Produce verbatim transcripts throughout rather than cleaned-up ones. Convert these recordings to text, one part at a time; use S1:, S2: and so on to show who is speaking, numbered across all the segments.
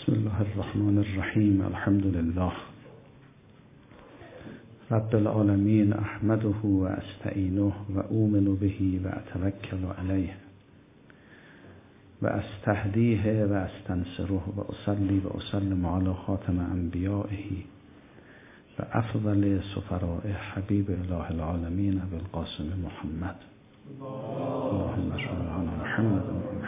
S1: بسم الله الرحمن الرحیم. الحمد لله رب العالمین، احمده و استعینه و اؤمن به و اتوکل علیه و استهدیه و استنصره و اصلی و اسلم علی خاتم انبیائه و افضل سفراء حبیب اله العالمین ابی القاسم محمد. اللهم صل علی محمد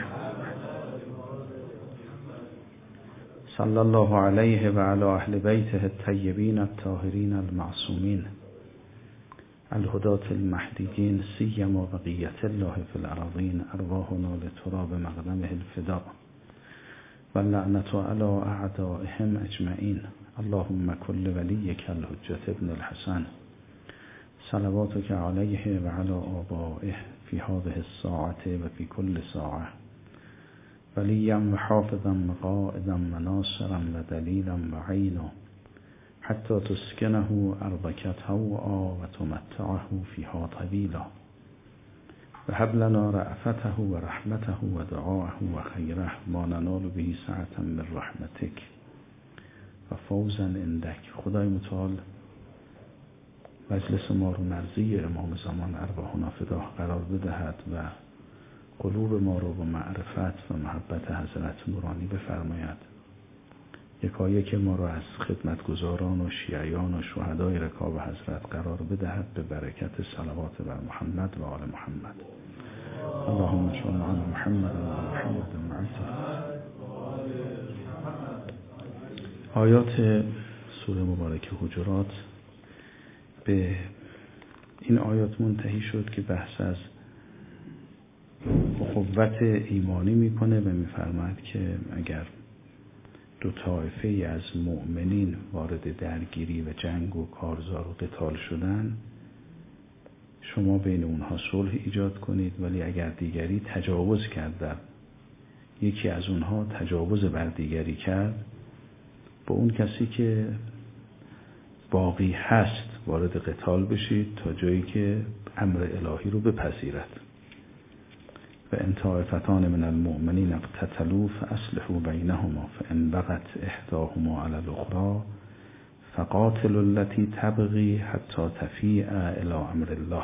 S1: صلی الله علیه و علی اهل بیته الطیبین الطاهرین المعصومین الهداة المهدیین سیما بقیة الله فی الارضین ارواحنا لتراب مقدمه الفداء و لعنة علی اعدائهم اجمعین. اللهم کل ولیک الحجة ابن الحسن صلواتک علیه و علی آبائه فی هذه الساعة و فی کل ساعة ولیا و حافظا و قائدا و ناصرا و دلیلا و عینا حتی تسکنه ارضک طوعا و تمتعه فیها طویلا و هب لنا رأفته و رحمته و دعاءه و خیره ما ننال به سعة من رحمتک و فوزا عندک. خدای متعال مجلس ما رو مرضی امام زمان ارواحنا فداه قرار بدهد و قلوب ما رو با معرفت و محبت حضرت نورانی بفرماید. یکایک ما رو از خدمتگزاران و شیعیان و شهدای رکاب حضرت قرار بدهد به برکت صلوات بر محمد و آل محمد. اللهم صل علی محمد و آل محمد معصر. آیات سوره مبارکه حجرات به این آیات منتهی شد که بحث از اخوت ایمانی میکنه و میفرماید که اگر دو طایفه از مؤمنین وارد درگیری و جنگ و کارزار و قتال شدن، شما بین اونها صلح ایجاد کنید، ولی اگر دیگری تجاوز کرد، در یکی از اونها تجاوز بر دیگری کرد، با اون کسی که باقی هست وارد قتال بشید تا جایی که امر الهی رو بپذیرد. و ان طائفتان من المؤمنین اقتتلوا فاصلحوا بینهما فان بغت احداهما علی الاخری فقاتلوا التي تبغي حتی تفیء الی امر الله.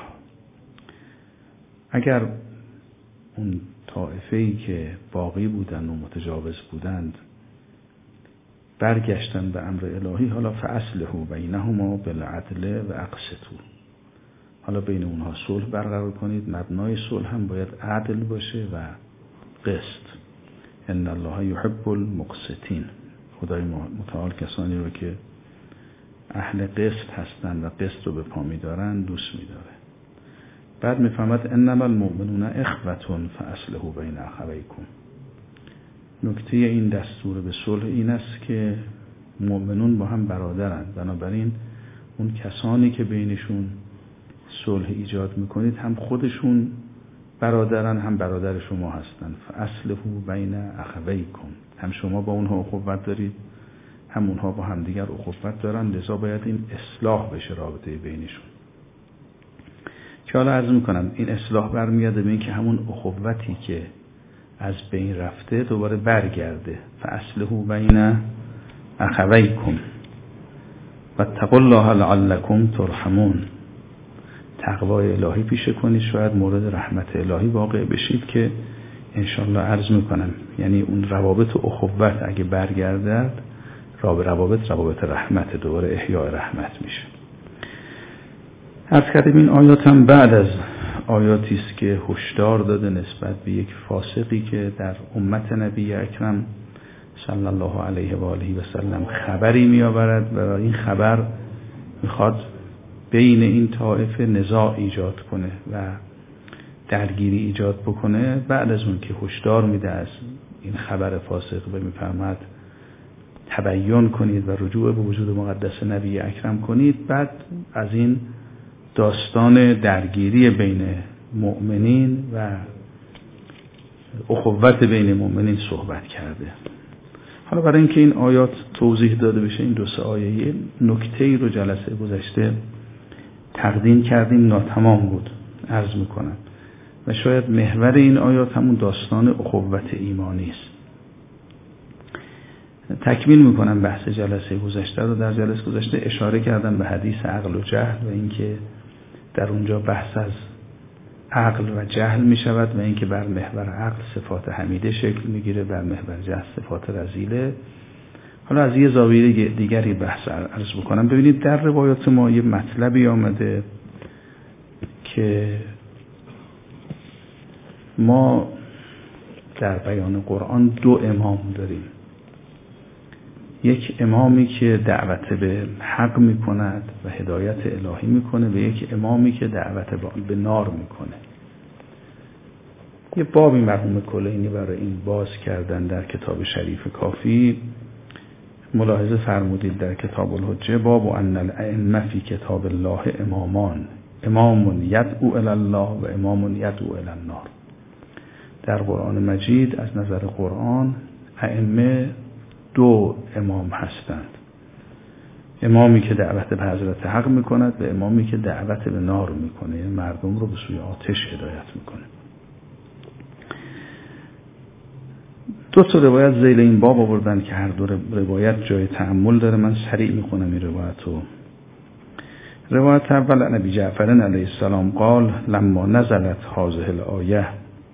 S1: اگر اون طائفه‌ای که باقی بودند و متجاوز بودند برگشتن به امر الهی، حالا فاصلحوا بینهما بالعدل و اقسطوا، حالا بین اونها صلح برقرار کنید. مبنای صلح هم باید عدل باشه و قسط. ان الله یحب المقسطین. خدای متعال کسانی رو که اهل قسط هستند و قسط رو به پا می‌دارن دوست می‌داره. بعد می‌فرماد انما المؤمنون اخوة فاصلحوا بین اخویکم. نکته این دستور به صلح این است که مؤمنون با هم برادرند، بنابراین اون کسانی که بینشون صلح ایجاد میکنید هم خودشون برادرن، هم برادر شما هستن. فاصلحوا بین اخویکم، هم شما با اونها اخوت دارید، هم اونها با هم دیگر اخوت دارن، لذا باید این اصلاح بشه رابطه بینشون. که حالا عرض میکنم این اصلاح برمیاده به این که همون اخوتی که از بین رفته دوباره برگرده. فاصلحوا بین اخویکم واتقوا الله لعلکم ترحمون. تقوای الهی پیشه کنید، شاید مورد رحمت الهی واقع بشید که انشالله عرض میکنم یعنی اون روابط و اخوت اگه برگردد، روابط روابط رحمت، دوباره احیاء رحمت میشه. عرض کردیم این آیات هم بعد از آیاتی است که هشدار داده نسبت به یک فاسقی که در امت نبی اکرم صلی الله علیه و آله و سلم خبری میآورد و این خبر میخواد بین این طائفه نزاع ایجاد کنه و درگیری ایجاد بکنه. بعد از اون که هشدار میده از این خبر فاسق و میفرماد تبیین کنید و رجوع به وجود مقدس نبی اکرم کنید، بعد از این داستان درگیری بین مؤمنین و اخوت بین مؤمنین صحبت کرده. حالا برای اینکه این آیات توضیح داده بشه، این دو سه آیه نکته‌ای رو جلسه گذشته تقدیم کردیم، ناتمام بود عرض میکنم و شاید محور این آیات همون داستان اخوت ایمانی است. تکمیل میکنم بحث جلسه گذشته رو. در جلسه گذشته اشاره کردم به حدیث عقل و جهل و اینکه در اونجا بحث از عقل و جهل می شود و اینکه بر محور عقل صفات حمیده شکل میگیره، بر محور جهل صفات رذیله. حالا از یه زاویه دیگری بحث عرض بکنم. ببینید در روایات ما یه مطلبی آمده که ما در بیان قرآن دو امام داریم. یک امامی که دعوت به حق می کند و هدایت الهی می کنه و یک امامی که دعوت به نار می کنه. یه بابی مرحوم کلینی برای این باز کردن در کتاب شریف کافی. ملاحظه فرمودید در کتاب الحجه: باب ان الائمه فی کتاب الله امامان، امام یدعو الی الله و امام یدعو الی النار. در قرآن مجید از نظر قرآن ائمه دو امام هستند، امامی که دعوت به حضرت حق میکند و امامی که دعوت به نار میکنه، یعنی مردم رو به سوی آتش هدایت میکنه. دو تا روایت ذیل این باب آوردن که هر دو روایت جای تأمل داره. من سریع میخونم این روایت رو. روایت اول عن ابی جعفر علیه السلام قال لما نزلت هذه الآیه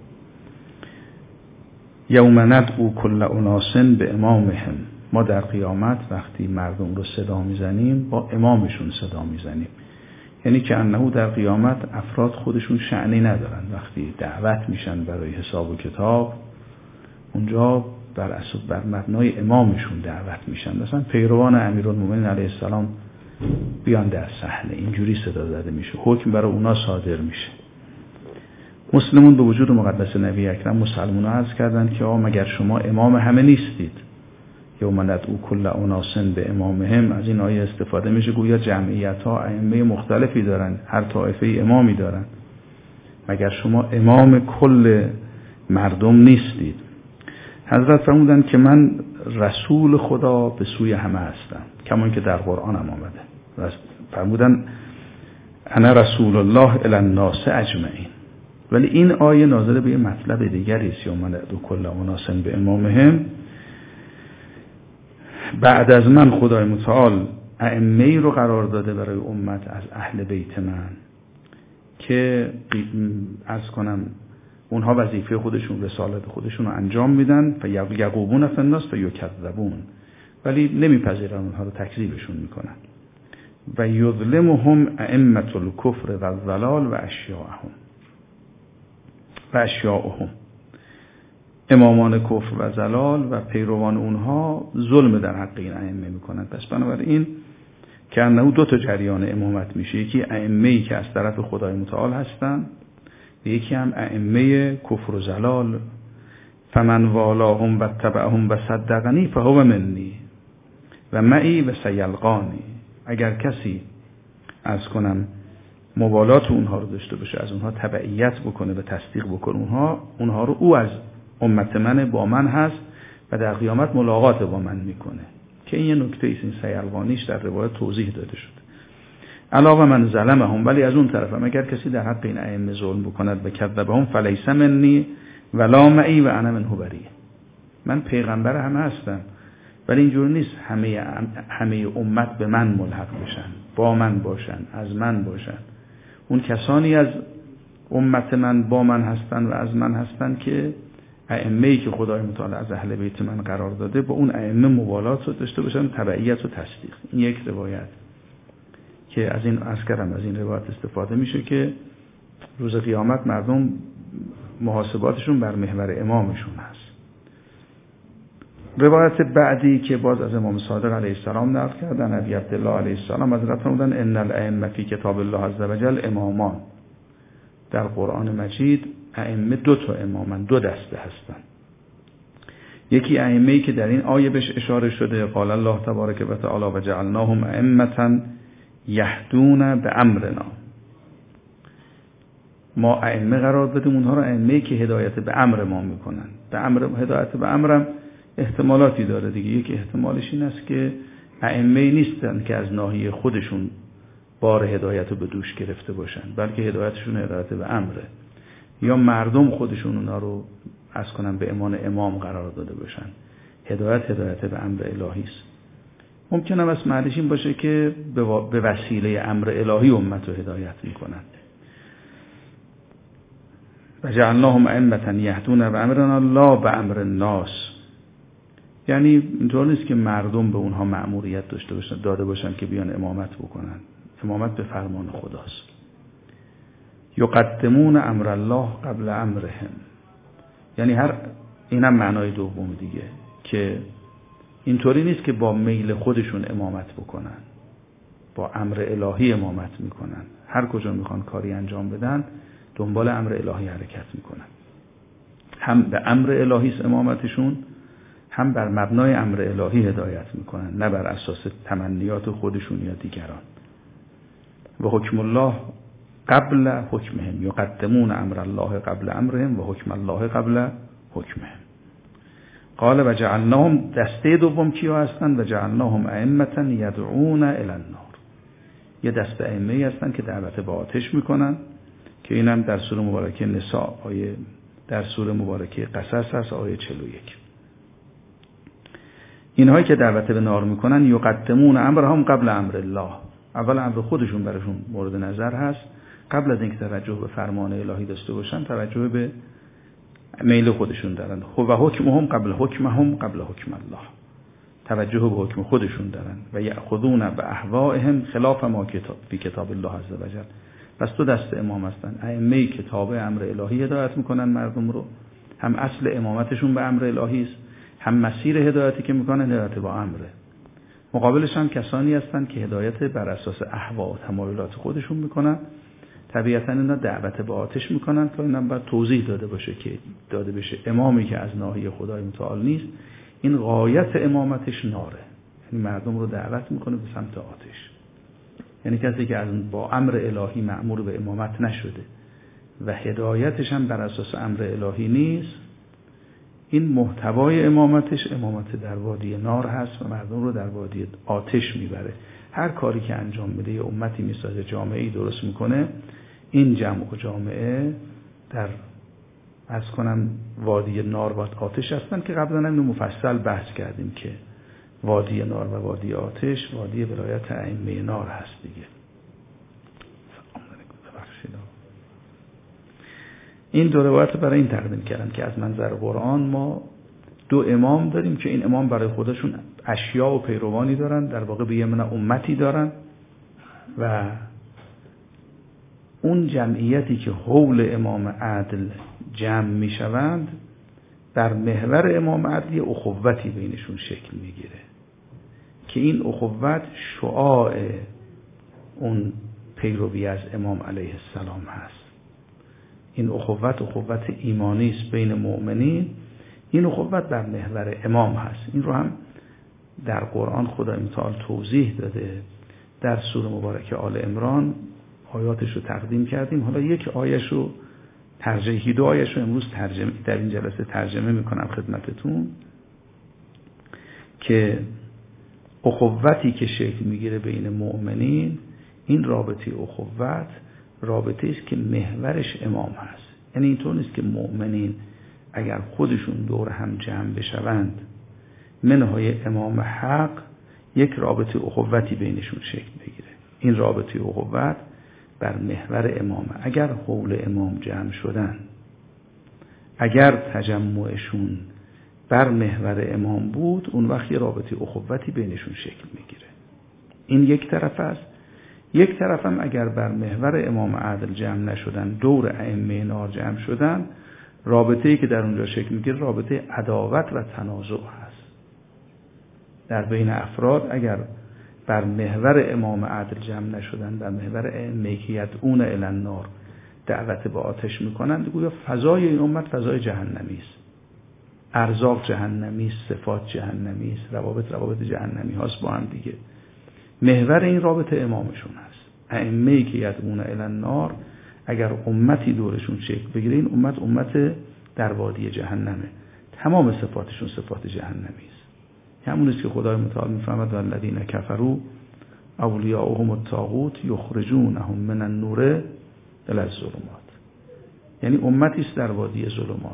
S1: یوم ندعو کل اناس به امامهم، ما در قیامت وقتی مردم رو صدا میزنیم با امامشون صدا میزنیم. یعنی که انه در قیامت افراد خودشون شأنی ندارن، وقتی دعوت میشن برای حساب و کتاب اونجا بر اساس بر مبنای امامشون دعوت میشن. مثلا پیروان امیرالمومنین علیه السلام بیان در صحنه، اینجوری صدا زده میشه، حکم برای اونا صادر میشه. مسلمون به وجود مقدس نبی اکرم مسلمون ها عرض کردن که آقا مگر شما امام همه نیستید؟ یوم ندعو کل اناس به امامهم، از این آیه استفاده میشه گویا جمعیت ها ائمه مختلفی دارن، هر طایفه امامی دارن، مگر شما امام کل مردم نیستید؟ حضرت فرمودن که من رسول خدا به سوی همه هستم، کمان که در قرآن هم آمده. فرمودن انا رسول الله الی الناس اجمعین. ولی این آیه ناظر به یه مطلب دیگری است. یوم ندعو کل اناس به امامهم، بعد از من خدای متعال ائمه‌ای رو قرار داده برای امت از اهل بیت من که عرض کنم اونها وظیفه خودشون، رسالت خودشون رو انجام میدن. فیقومون فی الناس فیکذبون، ولی نمیپذیرن، اونها رو تکذیبشون میکنن. و یظلمهم ائمه الکفر و الضلال و اشیاءهم و اشیاءهم، امامان کفر و ضلال و پیروان اونها ظلم در حق این ائمه میکنن. پس بنابراین که انه دو تا جریان امامت میشه، یکی ائمه‌ای که از طرف خدای متعال هستن، یکی هم ائمه کفر و ضلال. فمن والاهم و تبعهم و صدقنی فهو منی و معی و سیلقانی. اگر کسی از کنم موالات اونها رو داشته باشه، از اونها تبعیت بکنه و تصدیق بکنه اونها اونها رو، او از امت من، با من هست و در قیامت ملاقات با من میکنه. که این یه نکته ایست، این سیلقانیش در روایت توضیح داده شده. علاوه من ظلمهم، ولی از اون طرف هم اگر کسی در حق این ائمه ظلم بکند و کذبهم فلیس منی ولا معی و انا منه بری. من پیغمبر همه هستم، ولی اینجور نیست همه همه امت به من ملحق بشن، با من باشن، از من باشن. اون کسانی از امت من با من هستن و از من هستن که ائمه‌ای که خدای متعال از اهل بیت من قرار داده با اون ائمه موالات رو داشته باشن، تبعیت و تصدیق. این یک روایت که از این عسکرم از این روایت استفاده میشه که روز قیامت مردم محاسباتشون بر محور امامشون هست. روایت بعدی که باز از امام صادق علیه السلام نقل کردن، ابی عبدالله علیه السلام حضرت فرمودن ان الائمه فی کتاب الله عز وجل امامان. در قرآن مجید ائمه دو تا امامن، دو دسته هستن. یکی ائمه‌ای که در این آیه بهش اشاره شده، قال الله تبارک و تعالی و جعلناهم ائمة یهدون به امرنا. ما ائمه قرار دادیم اونها رو ائمه‌ای که هدایت به امر ما میکنن. به امر، هدایت به امرم احتمالاتی داره دیگه. یک احتمالش این است که ائمه‌ای نیستن که از ناحیه خودشون بار هدایت رو به دوش گرفته باشن، بلکه هدایتشون هدایت به امره، یا مردم خودشون اونا رو از کنن به امان امام قرار داده باشن. هدایت هدایت به امر الهی است. ممکنه از معنیش این باشه که به وسیله امر الهی امت رو هدایت میکنن. و جعلناهم ائمة یهدون بامرنا لا بامر الناس، یعنی اینطور نیست که مردم به اونها مأموریت داشته باشن داده باشن که بیان امامت بکنن. امامت به فرمان خداست. یقدمون امر الله قبل امرهم، یعنی هر اینم معنای دوم دیگه، که اینطوری نیست که با میل خودشون امامت بکنن، با امر الهی امامت میکنن. هر کجا میخوان کاری انجام بدن دنبال امر الهی حرکت میکنن. هم به امر الهی است امامتشون، هم بر مبنای امر الهی هدایت میکنن، نه بر اساس تمنیات خودشون یا دیگران. و حکم الله قبل حکمهم، یقدمون امر الله قبل امرهم و حکم الله قبل حکمهم. قال و جعلناهم، دسته دوم کیا هستن؟ و جعلناهم ائمة یدعون الی النار، یه دسته ائمه هستن که دعوت به آتش میکنن، که اینم در سوره مبارکه نساء آیه در سوره مبارکه قصص هست آیه چهل و یک. اینهایی که دعوت به نار میکنن یقدمون امرهم قبل امر الله، اول امر خودشون براشون مورد نظر هست، قبل از اینکه توجه به فرمان الهی داشته باشن توجه به میل خودشون دارن. و حکمهم قبل حکمهم قبل حکم الله، توجه به حکم خودشون دارن. و یأخذون باهوائهم خلاف ما کتاب فی کتاب الله عز وجل. پس دو دسته امام هستن، ائمه که تابع امر الهی هدایت میکنن مردم رو، هم اصل امامتشون به امر الهی است، هم مسیر هدایتی که میکنن هدایت با امره. مقابلش هم کسانی هستن که هدایت بر اساس اهوا و تمایلات خودشون میکنن. طبیعتاً اینا دعوت به آتش میکنن که اینم باید توضیح داده باشه که داده بشه امامی که از ناحیه خدای متعال نیست، این غایت امامتش ناره، یعنی مردم رو دعوت میکنه به سمت آتش. یعنی کسی که از با امر الهی مأمور به امامت نشده و هدایتش هم بر اساس امر الهی نیست، این محتوای امامتش امامت در وادی نار هست و مردم رو در وادی آتش میبره. هر کاری که انجام میده یه امتی میسازه، جامعه‌ای درست میکنه، این جمع و جامعه در از کنم وادی نار و آتش هستن، که قبلا هم مفصل بحث کردیم که وادی نار و وادی آتش وادی ولایت ائمه نار هست دیگه. این دو روایت برای این تقدیم کردم که از منظر قرآن ما دو امام داریم که این امام برای خودشون اشیاء و پیروانی دارن، در واقع به یمن امتی دارن، و اون جمعیتی که حول امام عادل جمع می شوند در محور امام عادل یه اخوتی بینشون شکل می گیره که این اخوت شعاع اون پیروی از امام علیه السلام هست. این اخوت اخوت ایمانی است بین مؤمنین، این اخوت در محور امام هست. این رو هم در قرآن خدای متعال توضیح داده. در سوره مبارکه آل عمران آیاتش رو تقدیم کردیم، حالا یک آیش رو ترجمه دو آیش رو امروز ترجمه در این جلسه ترجمه میکنم خدمتتون، که اخوتی که شکل میگیره بین مؤمنین، این رابطه اخوت رابطه است که محورش امام هست. یعنی اینطور نیست که مؤمنین اگر خودشون دور هم جمع بشوند منهای امام حق یک رابطه اخوتی بینشون شکل بگیره. این رابطه اخوت بر محور امامه. اگر حول امام جمع شدن، اگر تجمعشون بر محور امام بود، اون وقت یه رابطه اخوتی بینشون شکل میگیره. این یک طرف است. یک طرف هم اگر بر محور امام عادل جمع نشدن، دور ائمه نار جمع شدن، رابطه‌ای که در اونجا شکل میگیره رابطه عداوت و تنازع هست در بین افراد. اگر بر محور امام عادل جمع نشدن، بر محور ائمه که یدعون الی النار دعوت به آتش میکنن، گویا فضای این امت فضای جهنمی است. ارزاق جهنمی است، صفات جهنمی است، روابط روابط جهنمی هاست با هم دیگه. محور این رابطه امامشون هست. ائمه‌ای که یدعون الی النار اگر امتی دورشون شکل بگیره، این امت امت در وادی جهنمه. تمام صفاتشون صفات جهنمی است. همون است که خدای متعال میفرماید والذین کفروا اولیاؤهم الطاغوت یخرجونهم من النور الی الظلمات. یعنی امتی است در وادی ظلمات.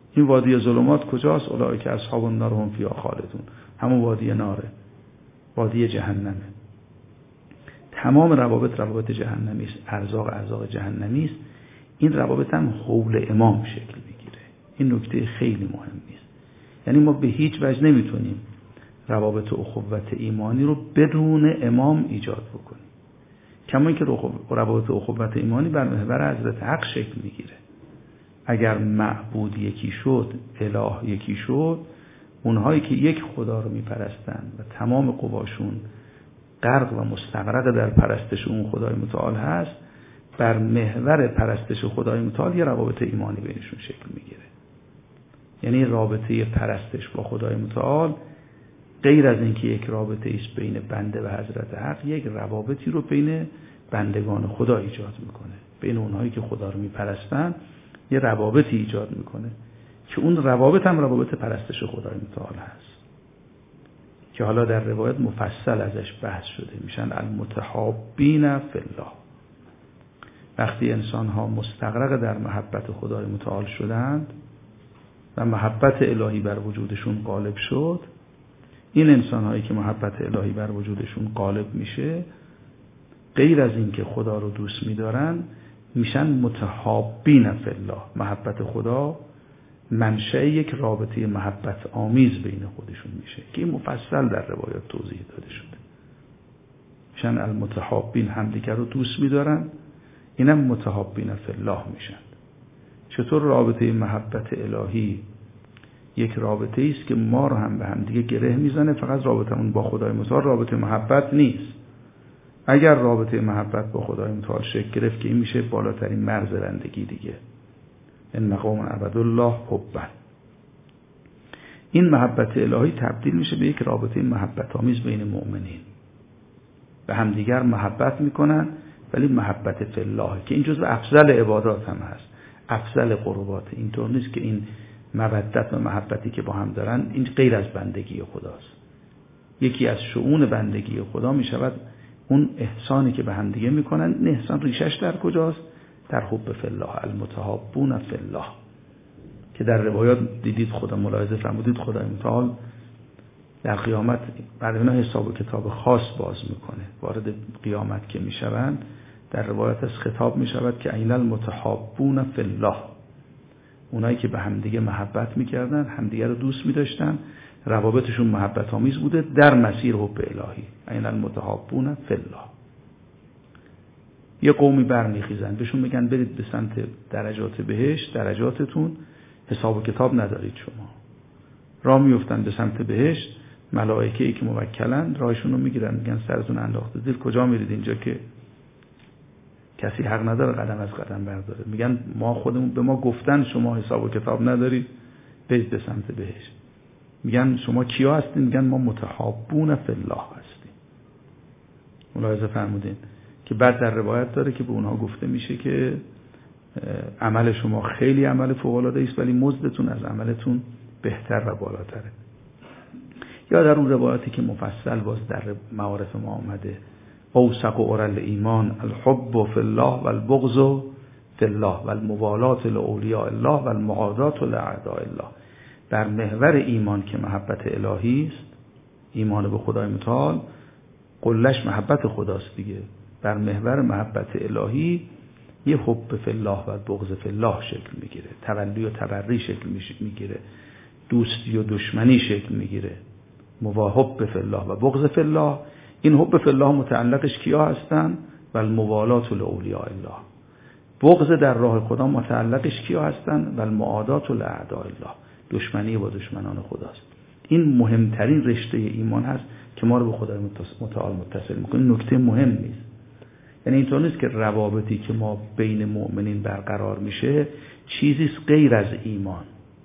S1: این وادی ظلمات کجاست؟ اولئک اصحاب النار هم فیها خالدون. همون وادی ناره، وادی جهنمه. تمام روابط روابط جهنمی است، ارزاق ارزاق جهنمی است. این روابط هم حول امام شکل میگیره. این نکته خیلی مهمی است. یعنی ما به هیچ وجه نمیتونیم روابط اخوت ایمانی رو بدون امام ایجاد بکنیم. کما اینکه روابط اخوت ایمانی بر محور حضرت حق شکل میگیره. اگر معبود یکی شد، اله یکی شد، اونهایی که یک خدا رو میپرستن و تمام قواشون غرق و مستغرق در پرستش اون خدای متعال هست، بر محور پرستش خدای متعال یه روابط ایمانی بینشون شکل میگیره. یعنی رابطه پرستش با خدای متعال غیر از اینکه یک رابطه ایست بین بنده و حضرت حق، یک روابطی رو بین بندگان خدا ایجاد میکنه. بین اونهایی که خدا رو میپرستن یه روابطی ایجاد میکنه که اون روابط هم روابط پرستش خدای متعال هست که حالا در روایت مفصل ازش بحث شده. میشن المتحابین فی الله. وقتی انسان ها مستغرق در محبت خدای متعال شدند و محبت الهی بر وجودشون غالب شد، این انسان هایی که محبت الهی بر وجودشون غالب میشه، غیر از این که خدا رو دوست میدارن، میشن متحابین فی الله. محبت خدا منشأ یک رابطه محبت آمیز بین خودشون میشه که این مفصل در روایات توضیح داده شده. میشن المتحابین، همدیگر رو دوست میدارن، اینم متحابین فی الله میشن. چطور رابطه محبت الهی یک رابطه است که ما رو هم به هم دیگه گره میزنه، فقط رابطمون با خدای متعال رابطه محبت نیست. اگر رابطه محبت با خدای متعال شکل گرفت که این میشه بالاترین مرز بندگی دیگه. ان مقام عبدالله حبا. این محبت الهی تبدیل میشه به یک رابطه محبت آمیز بین مؤمنین. به همدیگر محبت میکنن، ولی محبت فی الله که این جزء افضل عبادات هم هست، افضل قربات. اینطور نیست که این مودت و محبتی که با هم دارن این غیر از بندگی خداست. یکی از شؤون بندگی خدا میشود اون احسانی که به هم دیگه میکنن. این احسان ریشش در کجاست؟ در حب فی الله، المتحابون فی الله، که در روایات دیدید خدا ملاحظه فرمودید خدای متعال در قیامت برای اینا حساب و کتاب خاص باز میکنه. وارد قیامت که میشوند در روایت از خطاب میشود که این المتحابون فی الله، اونایی که به همدیگه محبت میکردن، همدیگه رو دوست میداشتن، روابطشون محبت آمیز بوده در مسیر حب الهی. این المتحابون فی الله. یه قومی برمیخیزن بهشون میگن برید به سمت درجات بهشت، درجاتتون حساب و کتاب ندارید شما. راه میفتن به سمت بهشت، ملائکه‌ای که موکلن راهشون رو میگیرن، میگن سرتون انداخته زیر، کجا میرید؟ اینجا که کسی حق نداره قدم از قدم برداره. میگن ما خودمون، به ما گفتن شما حساب و کتاب ندارید، برید به سمت بهشت. میگن شما کیا هستین؟ میگن ما متحابون فی الله هستیم. ملاحظه فرمودین که بعد در روایت داره که به اونها گفته میشه که عمل شما خیلی عمل فوق العاده است، ولی مزدتون از عملتون بهتر و بالاتره. یا در اون روایتی که مفصل باز در معارف ما آمده، اوثق اورل ایمان الحب فی الله والبغض فی الله والموالات لاولیاء الله والمعادات لاعداء الله. در محور ایمان که محبت الهی است، ایمان به خدای متعال، قلش محبت خداست دیگه. در محور محبت الهی یه حب فی الله و بغض فی الله شکل میگیره، تولی و تبری شکل میگیره، دوستی و دشمنی شکل میگیره. مواحب فی الله و بغض فی الله. این حب فی الله متعلقش کیا هستن؟ و الموالات لاولیاء الله. بغض در راه خدا متعلقش کیا هستن؟ و المعادات لاعداء الله. دشمنی با دشمنان خداست. این مهمترین رشته ایمان هست که ما رو به خدای متعال متصل میکنه. نکته مهم نیست. یعنی اینطور نیست که روابطی که ما بین مؤمنین برقرار میشه چیزی غیر از ایمان.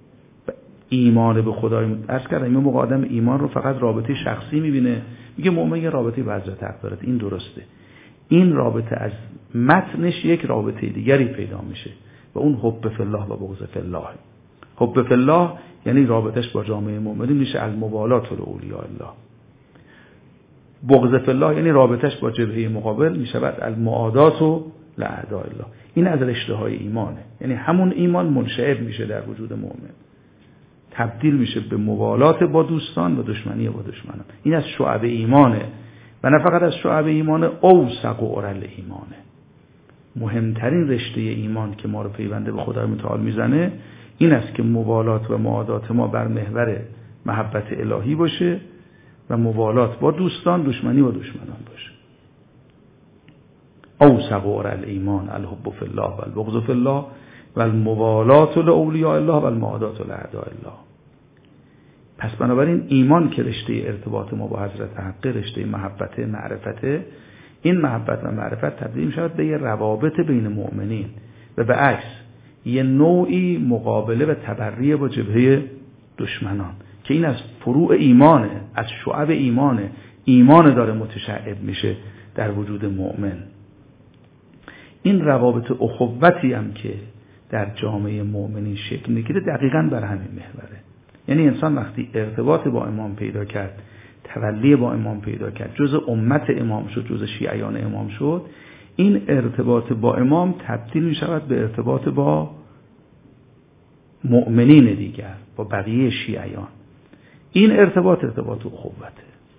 S1: ایمان به خدای عرض کردم این موقع آدم ایمان رو فقط رابطه شخصی میبینه، میگه مؤمن یه رابطه با حضرت حق داره. این درسته. این رابطه از متنش یک رابطه دیگری پیدا میشه و اون حب فی الله و بغض فی الله. حب فی الله یعنی رابطش با جامعه مؤمنین میشه الموالات لاولیاء الله. بغض فی الله یعنی رابطش با جبهه مقابل میشود المعادات لاعداء الله. این از رشته های ایمانه. یعنی همون ایمان منشعب میشه در وجود مؤمن. تبدیل میشه به موالات با دوستان و دشمنی با دشمنان. این از شعب ایمانه و نه فقط از شعب ایمان، اوثق و ارل ایمانه. مهمترین رشته ایمان که ما رو پیونده به خدای متعال میزنه این است که موالات و معادات ما بر محور محبت الهی باشه و موالات با دوستان، دشمنی با دشمنان باشه. اوثق و ارل ایمان الحب فی الله و البغض فی الله و الموالات لاولیاء الله و المعادات لاعداء الله. پس بنابراین ایمان که رشته ارتباط ما با حضرت حق، رشته محبت معرفته، این محبت و معرفت تبدیل می‌شود به یه روابط بین مؤمنین و به عکس یه نوعی مقابله و تبریه با جبهه دشمنان که این از فروع ایمانه، از شعب ایمانه. ایمان داره متشعب میشه در وجود مؤمن. این روابط اخوتی هم که در جامعه مؤمنین شکل میگیره دقیقاً بر همین محوره. یعنی انسان وقتی ارتباط با امام پیدا کرد، تولی با امام پیدا کرد، جز امت امام شد، جز شیعیان امام شد، این ارتباط با امام تبدیل می شود به ارتباط با مؤمنین دیگر، با بقیه شیعیان. این ارتباط ارتباط اخوته.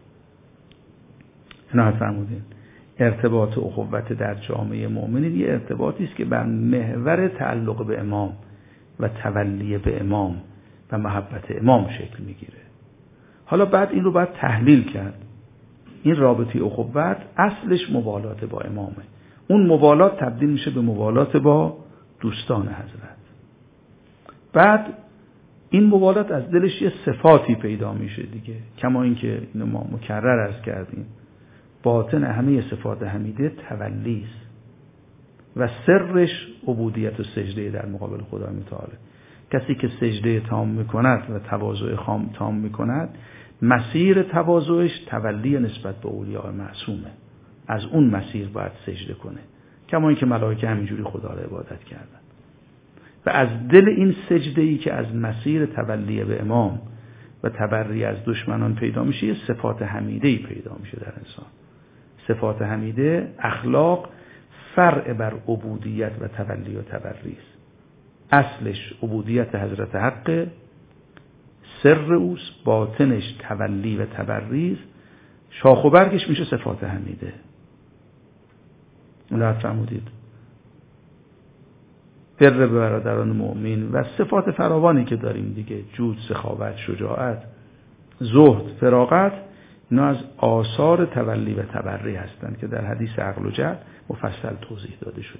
S1: اینا فرمودین ارتباط اخوت در جامعه مؤمنین یه ارتباطی است که بر محور تعلق به امام و تولی به امام و محبت امام شکل میگیره. حالا بعد این رو باید تحلیل کرد. این رابطه اخوت اصلش موالات با امامه. اون موالات تبدیل میشه به موالات با دوستان حضرت. بعد این موالات از دلش یه صفاتی پیدا میشه دیگه. کما اینکه اینو ما مکرر عرض کردیم، باطن همه صفات حمیده تولیست و سرش عبودیت و سجده در مقابل خدای متعال. کسی که سجده تام میکند و تواضع خام تام میکند، مسیر تواضعش تولی نسبت به اولیاء معصومه. از اون مسیر باید سجده کنه، کما اینکه ملائکه همینجوری خدا را عبادت کردن. و از دل این سجده‌ای که از مسیر تولی به امام و تبری از دشمنان پیدا میشه، یه صفات حمیده‌ای پیدا میشه در انسان. صفات حمیده اخلاق فرع بر عبودیت و تولی و تبری است. اصلش عبودیت حضرت حق، سر اوست، باطنش تولی و تبری است، شاخ و برگش میشه صفات حمیده. اون فرمودید بر به برادران مؤمن و صفات فراوانی که داریم دیگه، جود، سخاوت، شجاعت، زهد، فراغت، اینا از آثار تولی و تبری هستند که در حدیث عقل و جهل مفصل توضیح داده شده.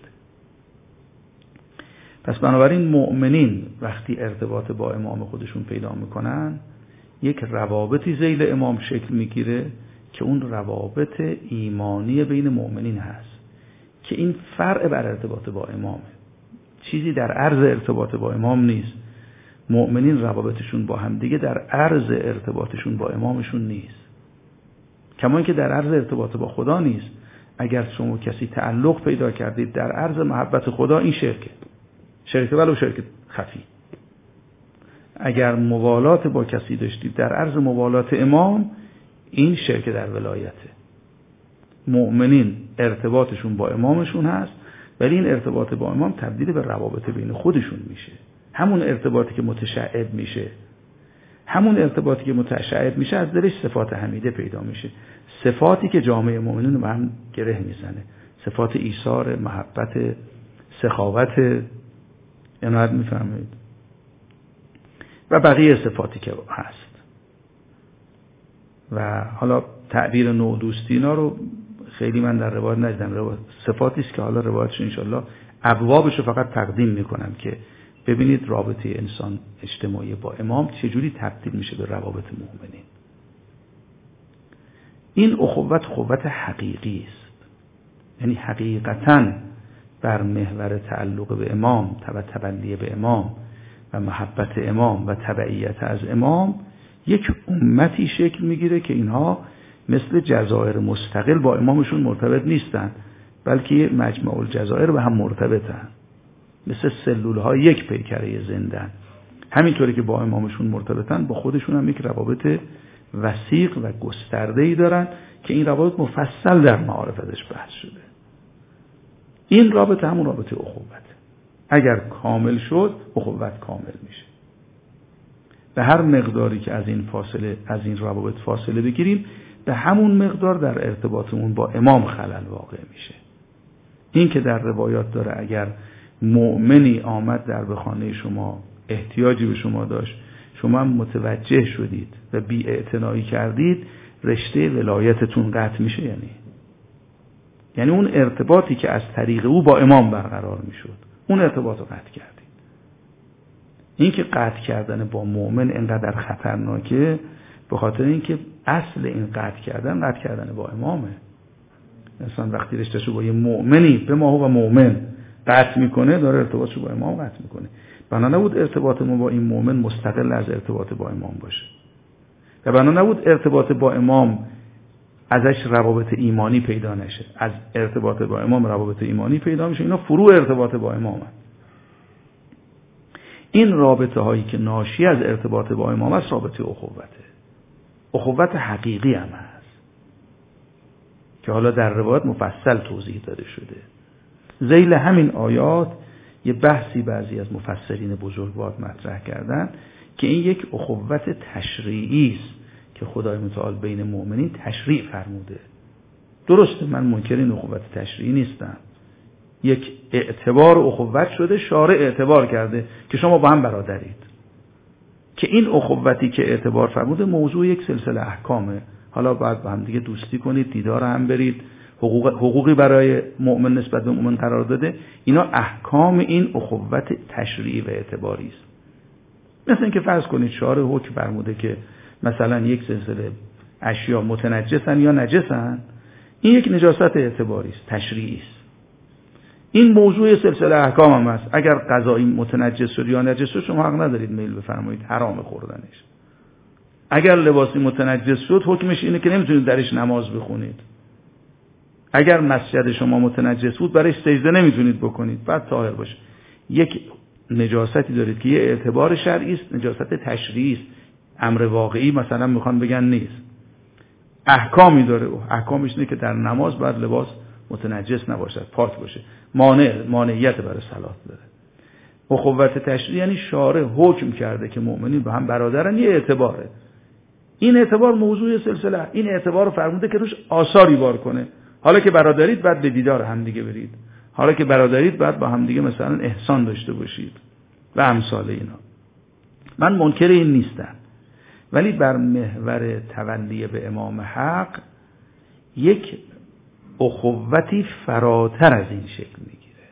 S1: پس بنابراین مؤمنین وقتی ارتباط با امام خودشون پیدا میکنن، یک روابطی ذیل امام شکل میگیره که اون روابط ایمانی بین مؤمنین هست که این فرع بر ارتباط با امامه، چیزی در عرض ارتباط با امام نیست. مؤمنین روابطشون با هم دیگه در عرض ارتباطشون با امامشون نیست، کما اینکه در عرض ارتباط با خدا نیست. اگر شما کسی تعلق پیدا کردید در عرض محبت خدا، این شرکه، شرکه ولو شرکه خفی. اگر موالات با کسی داشتید در عرض موالات امام، این شرکه در ولایته. مؤمنین ارتباطشون با امامشون هست، ولی این ارتباط با امام تبدیل به روابط بین خودشون میشه. همون ارتباطی که متشعب میشه، همون ارتباطی که متشعب میشه از درش صفات حمیده پیدا میشه، صفاتی که جامعه مؤمنین رو به هم گره میزنه، صفات ایثار، محبت، سخاوت، عنایت، میفهمید، و بقیه صفاتی که هست. و حالا تعبیر نوع دوستی اینا رو خیلی من در روایت ندیدم، صفاتی است که حالا روایتش انشالله ابوابش رو فقط تقدیم میکنم که ببینید رابطه انسان اجتماعی با امام چجوری تبدیل میشه به روابط مؤمنین. این اخوت اخوت حقیقی است، یعنی حقیقتاً بر محور تعلق به امام و تولی به امام و محبت امام و تبعیت از امام یک امتی شکل میگیره که اینها مثل جزایر مستقل با امامشون مرتبط نیستن، بلکه یه مجمع الجزایر به هم مرتبطن، مثل سلول های یک پیکره زندن. همینطوری که با امامشون مرتبطن، با خودشون هم یک روابط وثیق و گسترده‌ای دارن که این روابط مفصل در معارف ازش بحث شده. این رابطه همون رابطه اخوت، اگر کامل شد اخوت کامل میشه. به هر مقداری که از این فاصله از این روابط فاصله بگیریم به همون مقدار در ارتباطمون با امام خلل واقع میشه. این که در روایات داره اگر مؤمنی آمد در به خانه شما احتیاجی به شما داشت شما هم متوجه شدید و بی اعتنایی کردید رشته ولایتتون قطع میشه. یعنی یعنی اون ارتباطی که از طریق او با امام برقرار میشد اون ارتباط رو قطع کردید. این که قطع کردن با مؤمن اینقدر خطرناکه به خاطر اینکه اصل این قطع کردن قطع کردن با امامه. مثلا وقتی رشتهشو با یه مؤمنی به ما و مؤمن قطع میکنه داره ارتباطشو با امام قطع میکنه. بنا نبود ارتباط ما با این مؤمن مستقل از ارتباط با امام باشه و بنا نبود ارتباط با امام ازش روابط ایمانی پیدا نشه. از ارتباط با امام روابط ایمانی پیدا میشه. اینا فرو ارتباط با امام هست. این رابطه هایی که ناشی از ارتباط با امام است رابطه اخوته، اخوت حقیقی هم هست که حالا در روایت مفصل توضیح داده شده. ذیل همین آیات یه بحثی بعضی از مفسرین بزرگوار مطرح کردن که این یک اخوت تشریعی است که خدای متعال بین مؤمنین تشریع فرموده. درسته، من منکر این اخوت تشریعی نیستم. یک اعتبار اخوت شده، شارع اعتبار کرده که شما با هم برادرید، که این اخوتی که اعتبار فرموده موضوع یک سلسله احکامه. حالا باید با هم دیگه دوستی کنید، دیدار هم برید، حقوق حقوقی برای مؤمن نسبت به مؤمن قرار داده. اینا احکام این اخوت تشریعی و اعتباری است. مثل اینکه فرض کنید شارع حکم فرموده که مثلا یک سلسله اشیا متنجسن یا نجسن، این یک نجاست اعتباری است، تشریعی است. این موضوع سلسله احکام هم است. اگر غذایی متنجس شد یا نجس شد شما حق ندارید میل بفرمایید، حرام خوردنش. اگر لباسی متنجس شد حکمش اینه که نمیتونید درش نماز بخونید. اگر مسجد شما متنجس بود برایش سجده نمیتونید بکنید، بعد طاهر باشه. یک نجاستی دارید که یه اعتبار شرعی است، نجاست تشریعی است، امر واقعی مثلا میخوان بگن نیست. احکامی داره، احکامش اینه که در نماز باید لباس متنجس نباشد، پاک باشه. مانع مانعیت برای صلات داره. اخوت تشریعی یعنی شارع حکم کرده که مؤمنین با هم برادرن، یه اعتباره. این اعتبار موضوع سلسله، این اعتبار رو فرموده که روش آثاری بار کنه. حالا که برادرید بعد به دیدار همدیگه برید، حالا که برادرید بعد با همدیگه مثلا احسان داشته باشید و امثال اینا. من منکر این نیستم، ولی بر محور تولی به امام حق یک اخوتی فراتر از این شکل میگیره.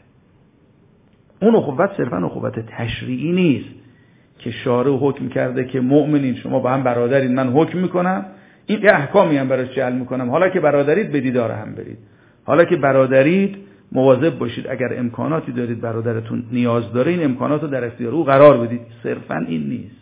S1: اون اخوت صرفا اخوت تشریعی نیست که شارع حکم کرده که مؤمنین شما با هم برادرید، من حکم میکنم، این یه احکامی هم براش جعل میکنم، حالا که برادرید به دیدار هم برید، حالا که برادرید مواظب باشید اگر امکاناتی دارید برادرتون نیاز داره این امکانات رو در اختیار او قرار بدید. صرفا این نیست،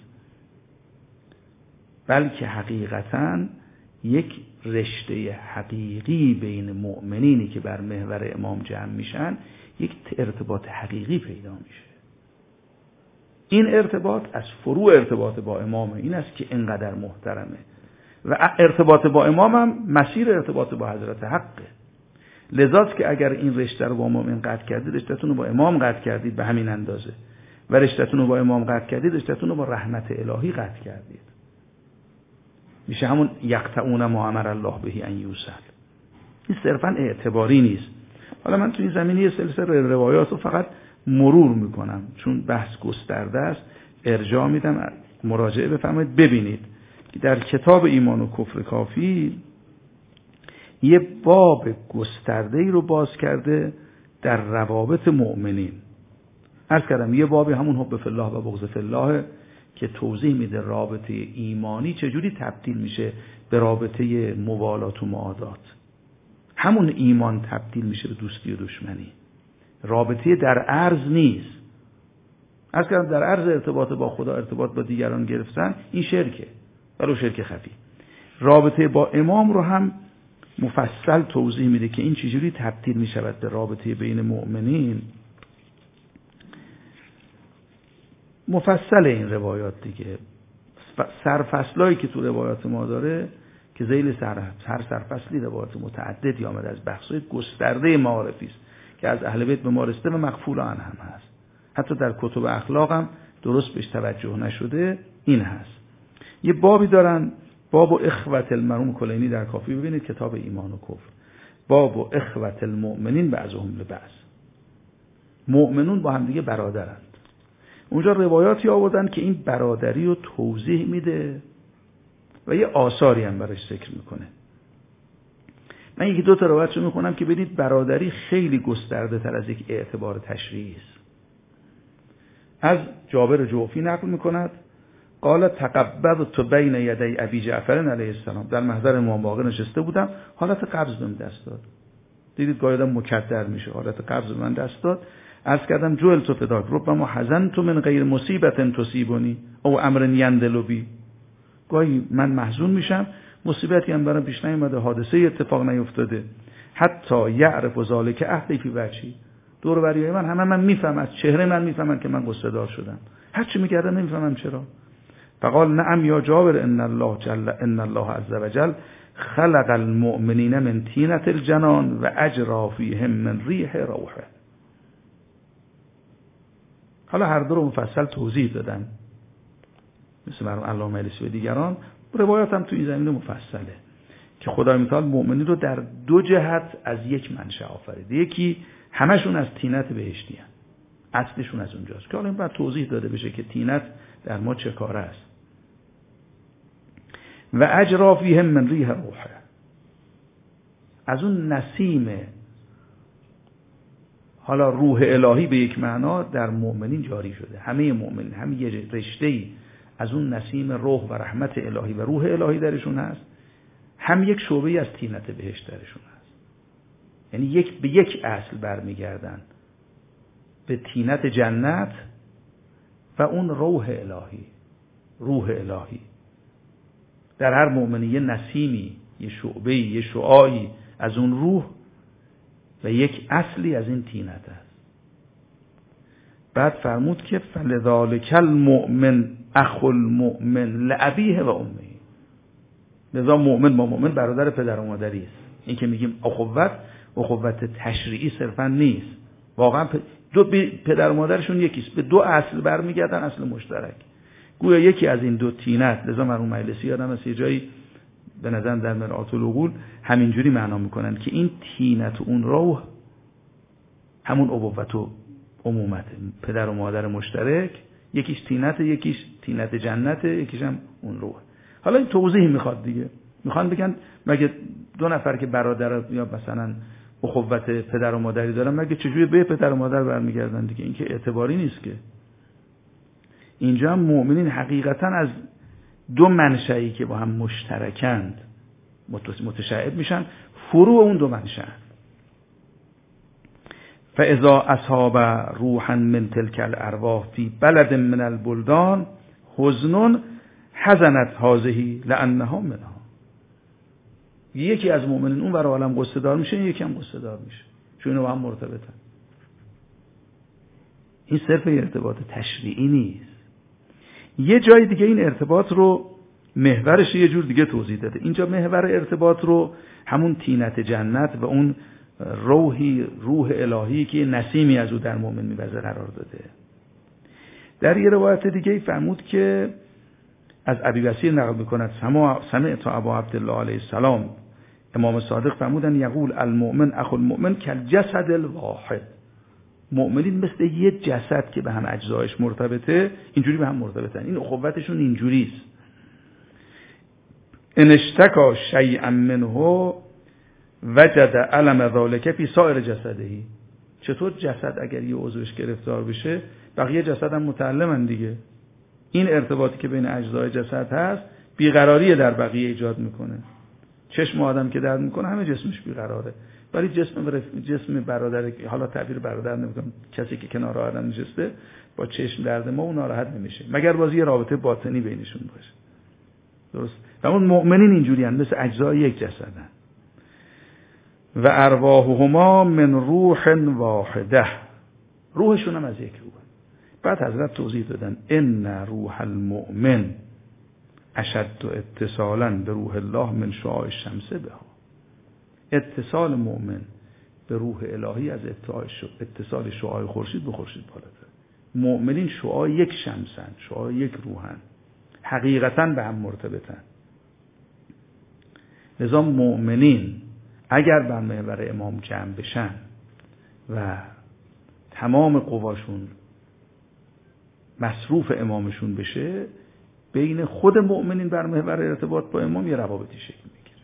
S1: بلکه حقیقتاً یک رشته حقیقی بین مؤمنینی که بر محور امام جمع میشن یک ارتباط حقیقی پیدا میشه. این ارتباط از فروع ارتباط با امامه. این است که اینقدر محترمه و ارتباط با امام هم مسیر ارتباط با حضرت حقه. لذاست که اگر این رشته رو با امام قطع کردید رشته‌تون رو با امام قطع کردید به همین اندازه، و رشته‌تون رو با امام قطع کردید رشته‌تون رو با رحمت الهی قطع کردید. میشه همون یقطعون ما امر الله به ان یوصل. این صرفا اعتباری نیست. حالا من تو این زمینه یه سلسله روایات رو فقط مرور میکنم چون بحث گسترده است، ارجاع میدم، مراجعه بفرمایید ببینید که در کتاب ایمان و کفر کافی یه باب گسترده‌ای رو باز کرده در روابط مؤمنین. عرض کردم یه بابی همون حب فی الله و بغض فی الله که توضیح میده رابطه ایمانی چجوری تبدیل میشه به رابطه موالات و معادات. همون ایمان تبدیل میشه به دوستی و دشمنی. رابطه در عرض نیست. عرض کردم در عرض ارتباط با خدا، ارتباط با دیگران گرفتن، این شرکه، ولو شرک خفی. رابطه با امام رو هم مفصل توضیح میده که این چجوری تبدیل میشود به رابطه بین مؤمنین. مفصل این روایات دیگه، سرفصلایی که تو روایات ما داره که ذیل سر هر سرفصلی روایات متعددی آمده از بحث‌های گسترده معارفی است که از اهل بیت به ما رسیده و مغفول عن هم هست. حتی در کتب اخلاق هم درست بهش توجه نشده. این هست. یه بابی دارن، باب و اخوت المرحوم کلینی در کافی، ببینید کتاب ایمان و کفر، باب و اخوت المؤمنین بعضهم لبعض، مؤمنون با هم دیگه برادرند. اونجا روایاتی آوردن که این برادری رو توضیح میده و یه آثاری هم براش ذکر میکنه. من یکی دو تا روایت رو میخونم که بدید برادری خیلی گسترده تر از یک اعتبار تشریعی است. از جابر جوفی نقل میکند قال تقبضت بین یدی ابی جعفر علیه السلام، در محضر امام باقر نشسته بودم، حالت قبض بهم دست داد. دیدید گاهی آدم مکدر میشه، حالت قبض به من دست داد. عرض کردم جوئل تو فداک ربما حزنت من غیر مصیبت تصیبنی او امر یندل بی، گاهی من محزون میشم، مصیبتی هم برام پیش نیومده، حادثه اتفاق نیفتاده، حتی یعرف ذلک اهلی فی وجهی، دور و بریای من همه من میفهم، از چهره من میفهمن که من غصه دار شدم، هر چی میگردم نمیفهمم چرا. فقال نعم یا جابر ان الله جل ان الله عز وجل خلق المؤمنین من طینة الجنان و اجرا فیهم من ریح روحه. حالا هر دو رو مفصل توضیح دادن، مثل مرحوم علامه السی و دیگران، روایات هم تو این زمینه مفصله که خدای متعال مؤمنین رو در دو جهت از یک منشأ آفریده. یکی همشون از طینت بهشتی هستند، اصلشون از اونجاست که حالا این بعد توضیح داده بشه که طینت در ما چه کاره است. و اجرا فیهم من ریح روحه، از اون نسیم حالا روح الهی به یک معنا در مؤمنین جاری شده. همه مؤمنین همه یه رشته‌ای از اون نسیم روح و رحمت الهی و روح الهی درشون هست، هم یک شعبه‌ای از طینت بهشت درشون هست. یعنی یک به یک اصل برمیگردن، به طینت جنت و اون روح الهی، روح الهی. در هر مؤمنی یه نسیمی، یه شعبه‌ای، یه شعاعی از اون روح و یک اصلی از این طینت است. بعد فرمود که فلذالک المؤمن اخو المؤمن لابیه و امه، لذا مؤمن با مؤمن برادر پدر و مادری است. این که میگیم اخوت، اخوت تشریعی صرفا نیست، واقعا دو پدر و مادرشون یکیست، به دو اصل برمیگردن، اصل مشترک. گویا یکی از این دو طینت، لذا مرحوم مجلسی یادم از یه جایی به نظر در مرآت العقول همینجوری معنا میکنن که این طینت اون روح همون ابوت و امومت، پدر و مادر مشترک، یکیش طینت، یکیش طینت جنت، یکیش هم اون روح. حالا این توضیح میخواد دیگه، میخوان بگن مگه دو نفر که برادر یا مثلا اخوت پدر و مادری دارن مگه چجوری به پدر و مادر برمیگردن دیگه؟ این که اعتباری نیست که. اینجا هم مؤمنین حقیقتا از دو منشأی که با هم مشترکند متشعب میشن، فروع اون دو منشأ. فاذا اصحاب روحا من تلك الارواح فی بلد من البلدان حزن حزنت هذه لانها منها. یکی از مؤمنین اون برای عالم غصه دار میشه، یکی هم غصه دار میشه، چون اینا با هم مرتبطن. این صرف ارتباط تشریعی نیست. یه جای دیگه این ارتباط رو محورش یه جور دیگه توضیح داده. اینجا محور ارتباط رو همون طینت جنت و اون روحی، روح الهی که نسیمی از او در مؤمن می‌وزه قرار داده. در یه روایت دیگه فرمود که از ابی بصیر نقل می‌کند سمعت ابا عبدالله علیه السلام، امام صادق فرمودن یقول المؤمن اخو المؤمن کالجسد الواحد، مؤمنین مثل یه جسد که به هم اجزایش مرتبطه، اینجوری به هم مرتبطن. این اخوتشون اینجوریست. ان اشتکا شیئا منه وجد علم ذلک فی سایر جسده. چطور جسد اگر یه عضوش گرفتار بشه بقیه جسد هم متعلمن دیگه. این ارتباطی که بین اجزای جسد هست بیقراری در بقیه ایجاد میکنه. چشم آدم که درد میکنه همه جسمش بیقراره، ولی جسم جسم برادر، حالا تعبیر برادر نمیکنم، کسی که کنار آدم نشسته با چشم درد ما اون ناراحت نمیشه مگر بازی یه رابطه باطنی بینشون باشه. درست؟ و اون مؤمنین اینجوری هستند، مثل اجزای یک جسدن. و ارواحهما من روح واحده، روحشون هم از یک روح. بعد حضرت توضیح دادن ان روح المؤمن اشد اتصالا به روح الله من شعاع الشمس بها. اتصال مؤمن به روح الهی از اتصال شعاع خورشید به خورشید بالاتر. مؤمنین شعاع یک شمسن، شعاع یک روحن. حقیقتاً به هم مرتبطن. لذا مؤمنین اگر بر محور امام جمع بشن و تمام قواشون مصروف امامشون بشه، بین خود مؤمنین بر محور ارتباط با امام یه روابطی شکل میگیره.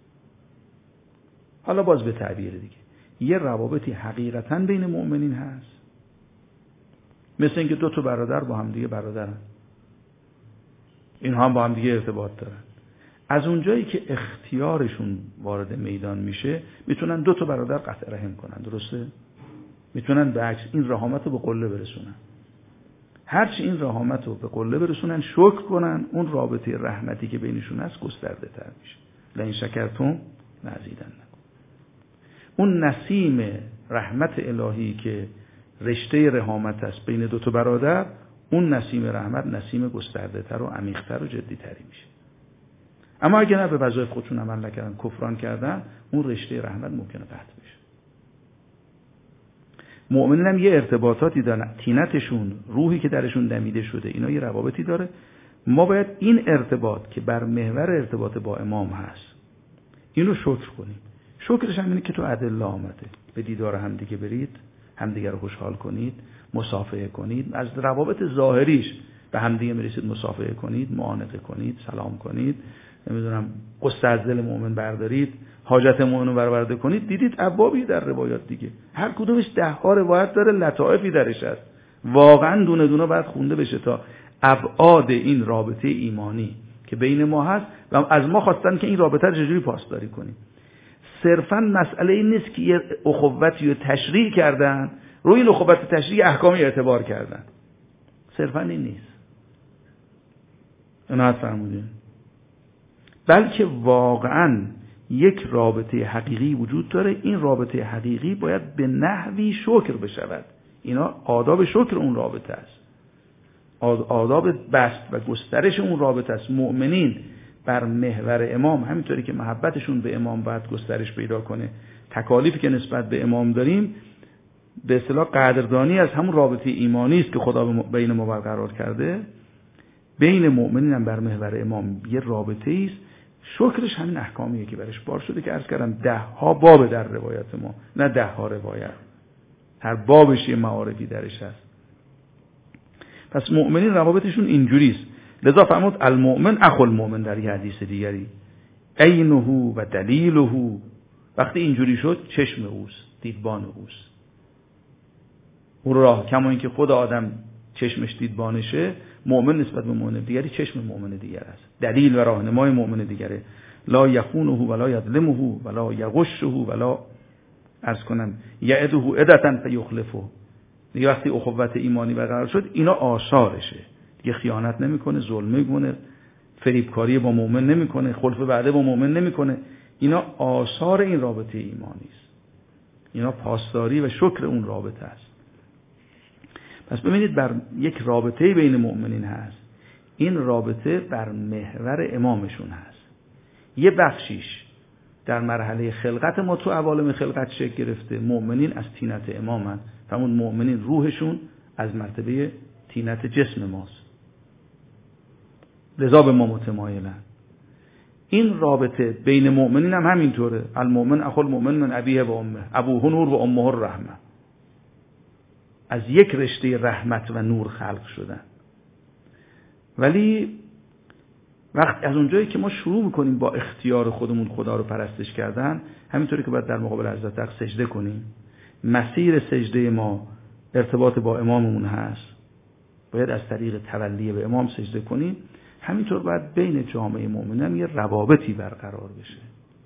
S1: حالا باز به تعبیر دیگه، یه روابطی حقیقتاً بین مؤمنین هست، مثل اینکه دو تا برادر با هم دیگه برادرن، اینها هم با هم دیگه ارتباط دارن. از اونجایی که اختیارشون وارد میدان میشه میتونن دو تا برادر قطع رحم کنن، درسته؟ میتونن به عکس این رحامت رو به قله برسونن. هرچی این رحامت رو به قله برسونن، شکر کنن، اون رابطه رحمتی که بینشون هست گسترده تر میشه. لئن شکرتم لازیدنکم. اون نسیم رحمت الهی که رشته رحامت است بین دو تا برادر، اون نسیم رحمت نسیم گسترده تر و عمیق تر و جدی تری میشه. اما اگه نه به وظایف خودشون عمل نکردن، کفران کردن، اون رشته رحمت ممکنه قطع بشه. مؤمنین هم یه ارتباطاتی دارن، طینتشون، روحی که درشون دمیده شده، اینا یه روابطی داره. ما باید این ارتباط که بر محور ارتباط با امام هست اینو شکر کنیم. شکرش هم اینه که تو ادله آمده، به دیدار همدیگه برید، همدیگه رو خوشحال کنید، مصافحه کنید، از روابط ظاهریش به همدیگه میرسید، مصافحه کنید، معانقه کنید، سلام کنید، نمیدونم قصه از دل مؤمن بردارید، حاجت مؤمن رو برآورده کنید. دیدید ابوابی در روایات دیگه، هر کدومش ده ها روایت داره، لطائفی درش هست. واقعا دونه دونه باید خونده بشه تا ابعاد این رابطه ایمانی که بین ما هست و از ما خواستن که این رابطه رو چجوری پاسداری کنیم. صرفا مسئله این نیست که یه اخوتی رو تشریع کردن، روی این اخوت تشریع احکامی اعتبار کردن، صرفا این نیست. عنایت فرمودین. بلکه واقعا یک رابطه حقیقی وجود داره. این رابطه حقیقی باید به نحوی شکر بشود. اینا آداب شکر اون رابطه است، آداب بست و گسترش اون رابطه است. مؤمنین بر محور امام، همینطوری که محبتشون به امام باید گسترش پیدا کنه، تکالیفی که نسبت به امام داریم به اصطلاح قدردانی از همون رابطه ایمانی است که خدا بین ما برقرار کرده. بین مؤمنین هم بر محور امام یه رابطه است. شکرش همین احکامیه که برش بار شده که عرض کردم ده ها باب در روایت ما، نه ده ها روایت، هر بابش یه معارفی درش هست. پس مؤمنین روابطشون اینجوریست. لذا فرمود المؤمن اخو المؤمن در یه حدیث دیگری، عینه و دلیله. وقتی اینجوری شد چشم اوست، دیدبان اوست. اون راه کما اینکه خود آدم چشمش دیدبانشه، مؤمن نسبت به مؤمن دیگری چشم مؤمن دیگر است، دلیل و راهنمای مؤمن دیگره. لا یخونه ولا یظلمه ولا یغشه ولا عرض کنم یعده عدتا فیخلفه. دیگه وقتی اخوت ایمانی برقرار شد اینا آثارشه، دیگه خیانت نمیکنه، ظلم نمیکنه، فریبکاری با مؤمن نمیکنه، خلف وعده با مؤمن نمیکنه. اینا آثار این رابطه ایمانی است. اینا پاسداری و شکر اون رابطه است. پس ببینید بر یک رابطه بین مؤمنین هست، این رابطه بر محور امامشون هست. یه بخشیش در مرحله خلقت ما تو عوالم خلقت شکل گرفته، مؤمنین از طینت امامن، همون مؤمنین روحشون از مرتبه طینت جسم ماست، لذا به ما متمایلن. این رابطه بین مؤمنین هم همینطوره. المؤمن اخو المؤمن من ابیه و امه، ابوه نور و امه الرحمه. از یک رشته رحمت و نور خلق شدن. ولی وقت از اونجایی که ما شروع میکنیم با اختیار خودمون خدا رو پرستش کردن، همینطوری که باید در مقابل حضرت حق سجده کنیم، مسیر سجده ما ارتباط با اماممون هست، باید از طریق تولی به امام سجده کنیم. همینطور باید بین جامعه مؤمنان یه روابطی برقرار بشه.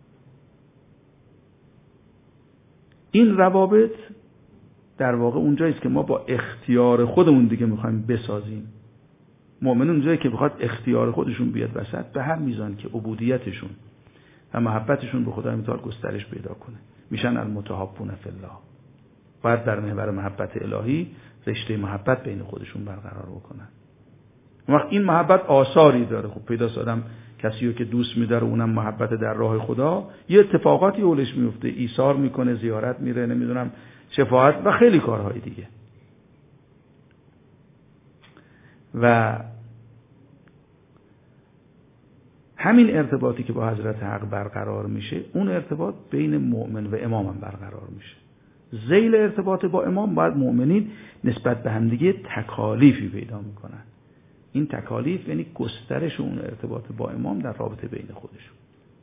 S1: این روابط در واقع اونجایی است که ما با اختیار خودمون دیگه میخوایم بسازیم. مؤمنون اونجایی که بخواد اختیار خودشون بیاد وسط، به هر میزان که عبودیتشون و محبتشون به خدای متعال گسترش پیدا کنه، میشن المتحابون فی الله. باید در محور محبت الهی رشته محبت بین خودشون برقرار بکنن. اون وقت این محبت آثاری داره. خب پیداست آدم کسی رو که دوست می‌داره، اونم محبت در راه خدا، یه اتفاقاتی اولش میفته، ایثار میکنه، زیارت میره، نمیدونم شفاعت و خیلی کارهای دیگه. و همین ارتباطی که با حضرت حق برقرار میشه، اون ارتباط بین مؤمن و امام هم برقرار میشه. ذیل ارتباط با امام باید مؤمنین نسبت به همدیگه تکالیفی پیدا میکنن. این تکالیف یعنی گسترش اون ارتباط با امام در رابطه بین خودشون.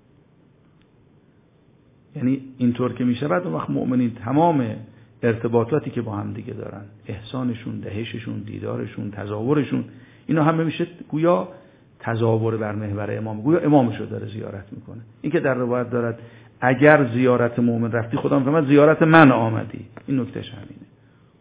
S1: یعنی اینطور که میشه بعد اون وقت مؤمنین تمام ارتباطاتی که با هم دیگه دارن، احسانشون، دهششون، دیدارشون، تزاورشون، اینا همه میشه گویا تزاور بر محور امام، گویا امامشو داره زیارت میکنه. این که در روایت دارد اگر زیارت مؤمن رفتی خدا میفهمد زیارت من آمدی، این نکتهش همینه.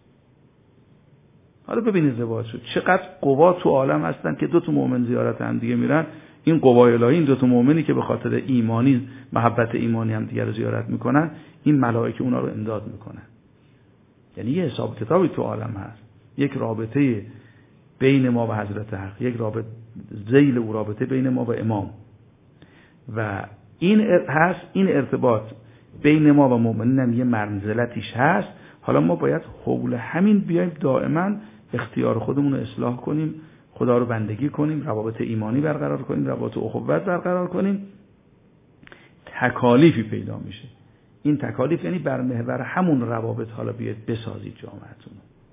S1: حالا ببینید روایت شد چقدر قوا تو عالم هستن که دو تا مؤمن زیارت هم دیگه میرن، این قوای الهی، این دو تا مؤمنی که به خاطر ایمانی، محبت ایمانی هم دیگه رو زیارت میکنن، این ملائکه اونا رو امداد میکنن. یعنی یه حساب کتابی تو عالم هست، یک رابطه بین ما و حضرت حق، یک رابطه ذیل و رابطه بین ما و امام، و این هست این ارتباط بین ما و مؤمنین هم یه منزلتیش هست. حالا ما باید حول همین بیایم دائما اختیار خودمون رو اصلاح کنیم، خدا رو بندگی کنیم، روابط ایمانی برقرار کنیم، روابط اخوت برقرار کنیم، تکالیفی پیدا میشه. این تکالیف یعنی بر محور همون روابط حالا بیاید بسازید جامعتون.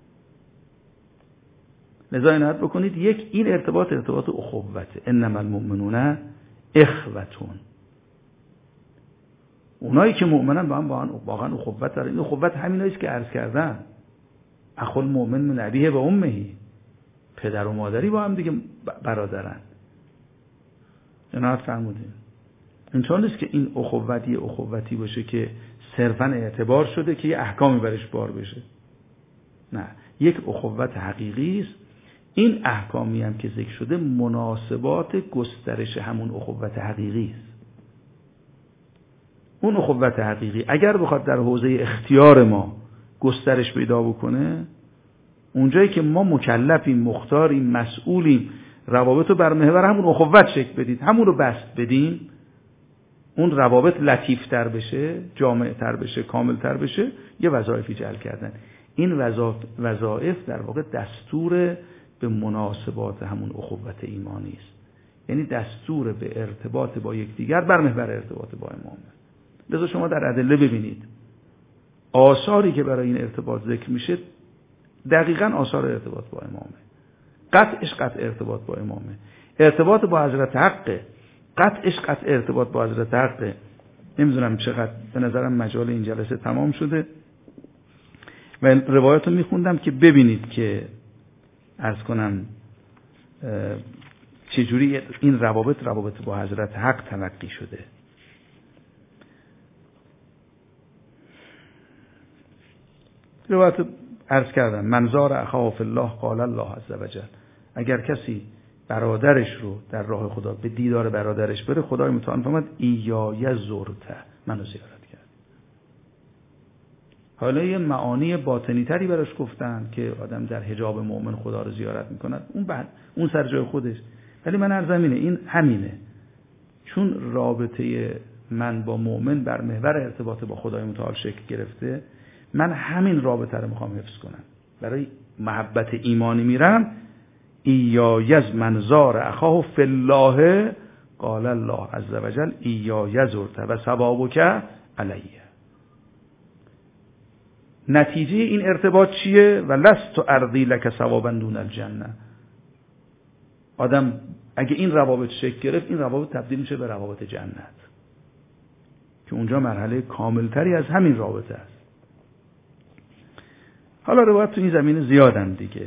S1: لذا عنایت بکنید یک این ارتباط ارتباط اخوته، انما المؤمنون اخوتون. اونایی که مؤمنن با هم واقعا اخوت دارن. این اخوت همینایی است که عرض کردن، اخو المؤمن من ابیه و امه، پدر و مادری با هم دیگه برادرن. عنایت فرمودین. اینطور نیست که این اخوتی اخوتی باشه که صرفا اعتبار شده که یه احکامی برش بار بشه. نه، یک اخوت حقیقی است. این احکامی هم که ذکر شده مناسبات گسترش همون اخوت حقیقی است. اون اخوت حقیقی اگر بخواد در حوزه اختیار ما گسترش پیدا بکنه، اونجایی که ما مکلفیم، مختاریم، مسئولیم، روابط رو بر محور همون اخوت شکل بدید، همون رو بست بدیم، اون روابط لطیفتر بشه، جامعتر بشه، کاملتر بشه، یه وظایفی جعل کردن. این وظایف در واقع دستور به مناسبات همون اخوت ایمانی است. یعنی دستور به ارتباط با یکدیگر بر محور ارتباط با امام. لذا شما در ادله ببینید آثاری که برای این ارتباط ذکر میشه دقیقاً آثار ارتباط با امامه. قطعش قطع ارتباط با امامه. ارتباط با حضرت حقه، قطعش قطع ارتباط با حضرت حقه. نمیدونم چقدر به نظرم مجال این جلسه تمام شده و روایت رو میخوندم که ببینید که عرض کنم چجوری این روابط روابط با حضرت حق تلقی شده. روایت عرض کردم من زار اخاه فی الله قال الله عز وجل، اگر کسی برادرش رو در راه خدا به دیدار برادرش بره، خدای متعال فرمود ایای زرته، منو زیارت کرد. حالا یه معانی باطنی تری براش گفتن که آدم در حجاب مؤمن خدا رو زیارت میکند، اون بعد اون سر جای خودش، ولی من عرضم اینه این همینه، چون رابطه من با مؤمن بر محور ارتباط با خدای متعال شکل گرفته، من همین رابطه رو میخوام حفظ کنم. برای محبت ایمانی میرم ایایز منزار اخاه فی الله قال الله عز وجل ایای زرته و ثوابک علیه. نتیجه این ارتباط چیه؟ و لست ارضی لک ثوابا دون الجنه. آدم اگه این روابط شکل گرفت، این روابط تبدیل میشه به روابط جنت که اونجا مرحله کاملتری از همین رابطه است. حالا روایت تو این زمینه زیادن دیگه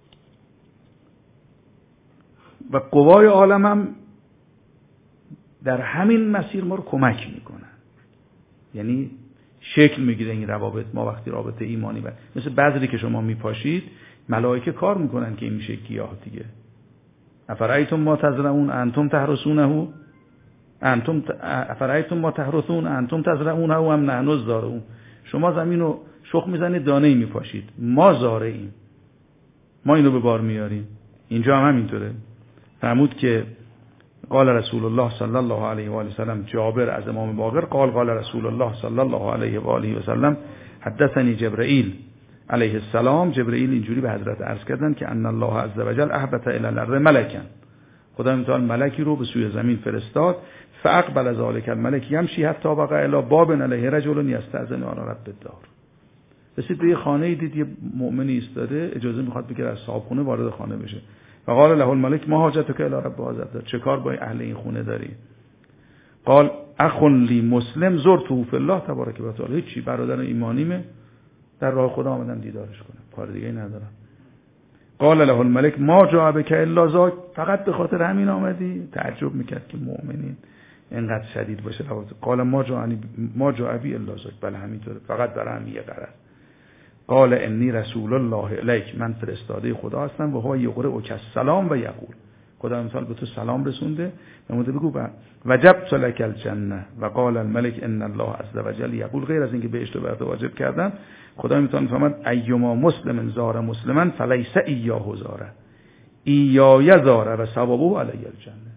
S1: و قوای عالم هم در همین مسیر ما رو کمک میکنن. یعنی شکل میگیره این روابط. ما وقتی رابطه ایمانی بر مثل بذری که شما میپاشید، ملائکه کار میکنن که این میشه گیاه دیگه. افرایتم ما تزرعون انتم تحرثونه انتم افرایتم ما تحرثون انتم تزرعونه و ام نحن الزارعون. شما زمینو شخم میزنید، دانه‌ای میپاشید، ما زارعیم، ما اینو به بار میاریم. اینجا هم همینطوره. فرمود که قال رسول الله صلی الله علیه و آله و سلم، جابر از امام باقر قال قال رسول الله صلی الله علیه و آله و سلم حدثنی جبرائیل علیه السلام. جبرائیل اینجوری به حضرت عرض کردن که ان الله عز وجل اهبط الی الارض ملکا خدای متعال ملکی رو به سوی زمین فرستاد، فاقبل ذلک الملک یمشی حتی وقع الی باب علیه رجل یستأذن علی رب الدار. رسید به یه خانه، دید یه مؤمنی ایستاده اجازه میخواد بگیره از صاحبخونه وارد خانه بشه. فقال له الملک ما حاجتک الی رب هذا الدار، چه کار با اهل این خونه داری؟ قال اخ لی مسلم زرته فی الله تبارک و تعالی، هیچی، برادر ایمانیمه، در راه خدا آمدم دیدارش کنم، کار دیگه ای ندارم. قال له الملک ما جاء بک الا ذاک، فقط به خاطر همین آمدی؟ تعجب میکرد که مؤمنین اینقدر شدید باشه. قال ما جاء ما جاء بی الا ذاک، بله همینطوره، فقط برای همین یه غرض. قال انی رسول الله الیک، من فرستاده خدا هستم، و هو یقرئک السلام و یقول، خدا مثال به تو سلام رسونده، نموده بگو وجبت لك الجنه و قال الملك ان الله عز وجل یقول، غیر از اینکه بهشت رو برات واجب کردم، خدا میتونه فرماد ایما مسلم زار مسلما فلیس ایاه زاره ایای زاره و ثوابه علی الجنه.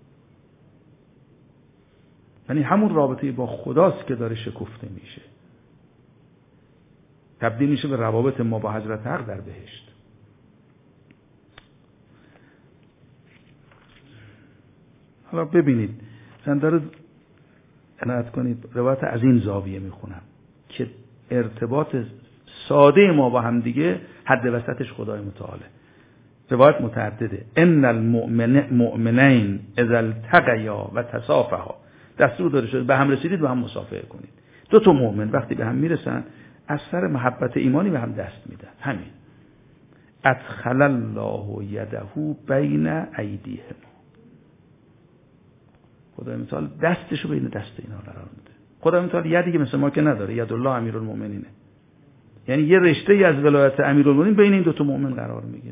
S1: یعنی همون رابطه با خداست که داره شکفته میشه، تبدیل میشه به روابط ما با حضرت حق در بهشت. حالا ببینید، من داره عنایت کنید، روایت از این زاویه میخونم که ارتباط ساده ما با هم دیگه حد وسطش خدای متعاله. روایت متعدده. ان المؤمنین اذا التقیا و تصافحا، دستور داده شده به هم رسیدید و هم مصافحه کنید. دو تا مؤمن وقتی به هم میرسن از سر محبت ایمانی به هم دست میدن. همین. ادخل الله یده بین ایدیهم، خدای متعال دستشو بین دست اینا قرار میده. خدای متعال یدی که مثل ما که نداره، ید الله امیرالمؤمنینه، یعنی یه رشته ای از ولایت امیرالمؤمنین بین این دو تا مؤمن قرار میگیره.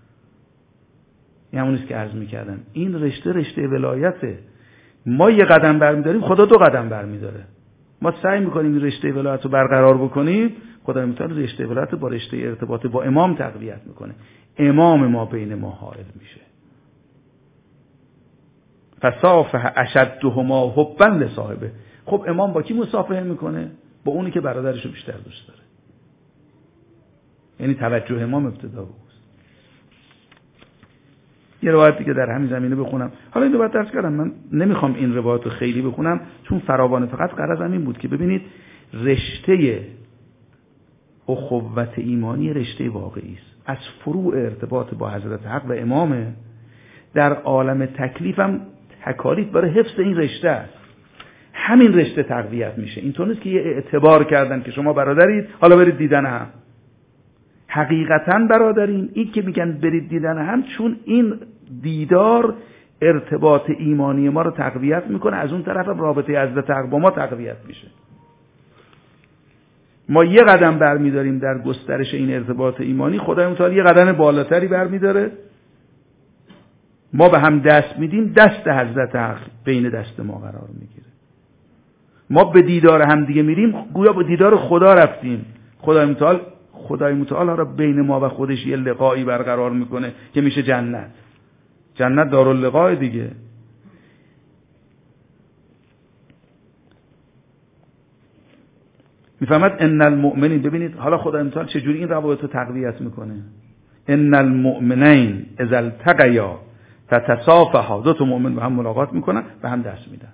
S1: این همونیست که عرض میکردم، این رشته رشته ولایته. ما یه قدم برمیداریم، خدا دو قدم برمیداره. ما سعی میکنیم این رشته ولایت رو برقرار بکنیم، خدای متعال رشته ولایت با رشته ارتباط با امام تقویت میکنه، امام ما بین ما حائل میشه. فصافح اشدهما حبا لصاحبه. خب امام با کی مصافحه میکنه؟ با اونی که برادرشو بیشتر دوست داره. یعنی توجه امام ابتدا بود. یه روایتی که در همین زمینه بخونم، حالا این روایت درس کردم، من نمیخوام این روایت رو خیلی بخونم چون فراوانه، فقط غرضم این بود که ببینید رشته اخوت ایمانی رشته واقعی است، از فروع ارتباط با حضرت حق و امامه. در عالم تکلیفم تکالیف برای حفظ این رشته است، همین رشته تقویت میشه. اینطور نیست که یه اعتبار کردن که شما برادرید حالا برید دیدن هم. حقیقتا برادرین، این که میگن برید دیدن هم، چون این دیدار ارتباط ایمانی ما رو تقویت میکنه، از اون طرف رابطه حضرت حق با ما تقویت میشه. ما یه قدم برمیداریم در گسترش این ارتباط ایمانی، خدای متعال یه قدم بالاتری برمیداره، ما به هم دست میدیم، دست حضرت حق بین دست ما قرار میگیره. ما به دیدار هم دیگه میریم، گویا به دیدار خدا رفتیم. خدای متعال خدای متعال را بین ما و خودش یه لقایی برقرار میکنه که میشه جنت. جنت داراللقاء دیگه. میفهمد ان المؤمنین، ببینید حالا خدای متعال چجوری این روابط رو تقویت میکنه. ان المؤمنین اذا التقیا فتصافحا، دو تا مؤمن با هم ملاقات میکنن، به هم دست میدن.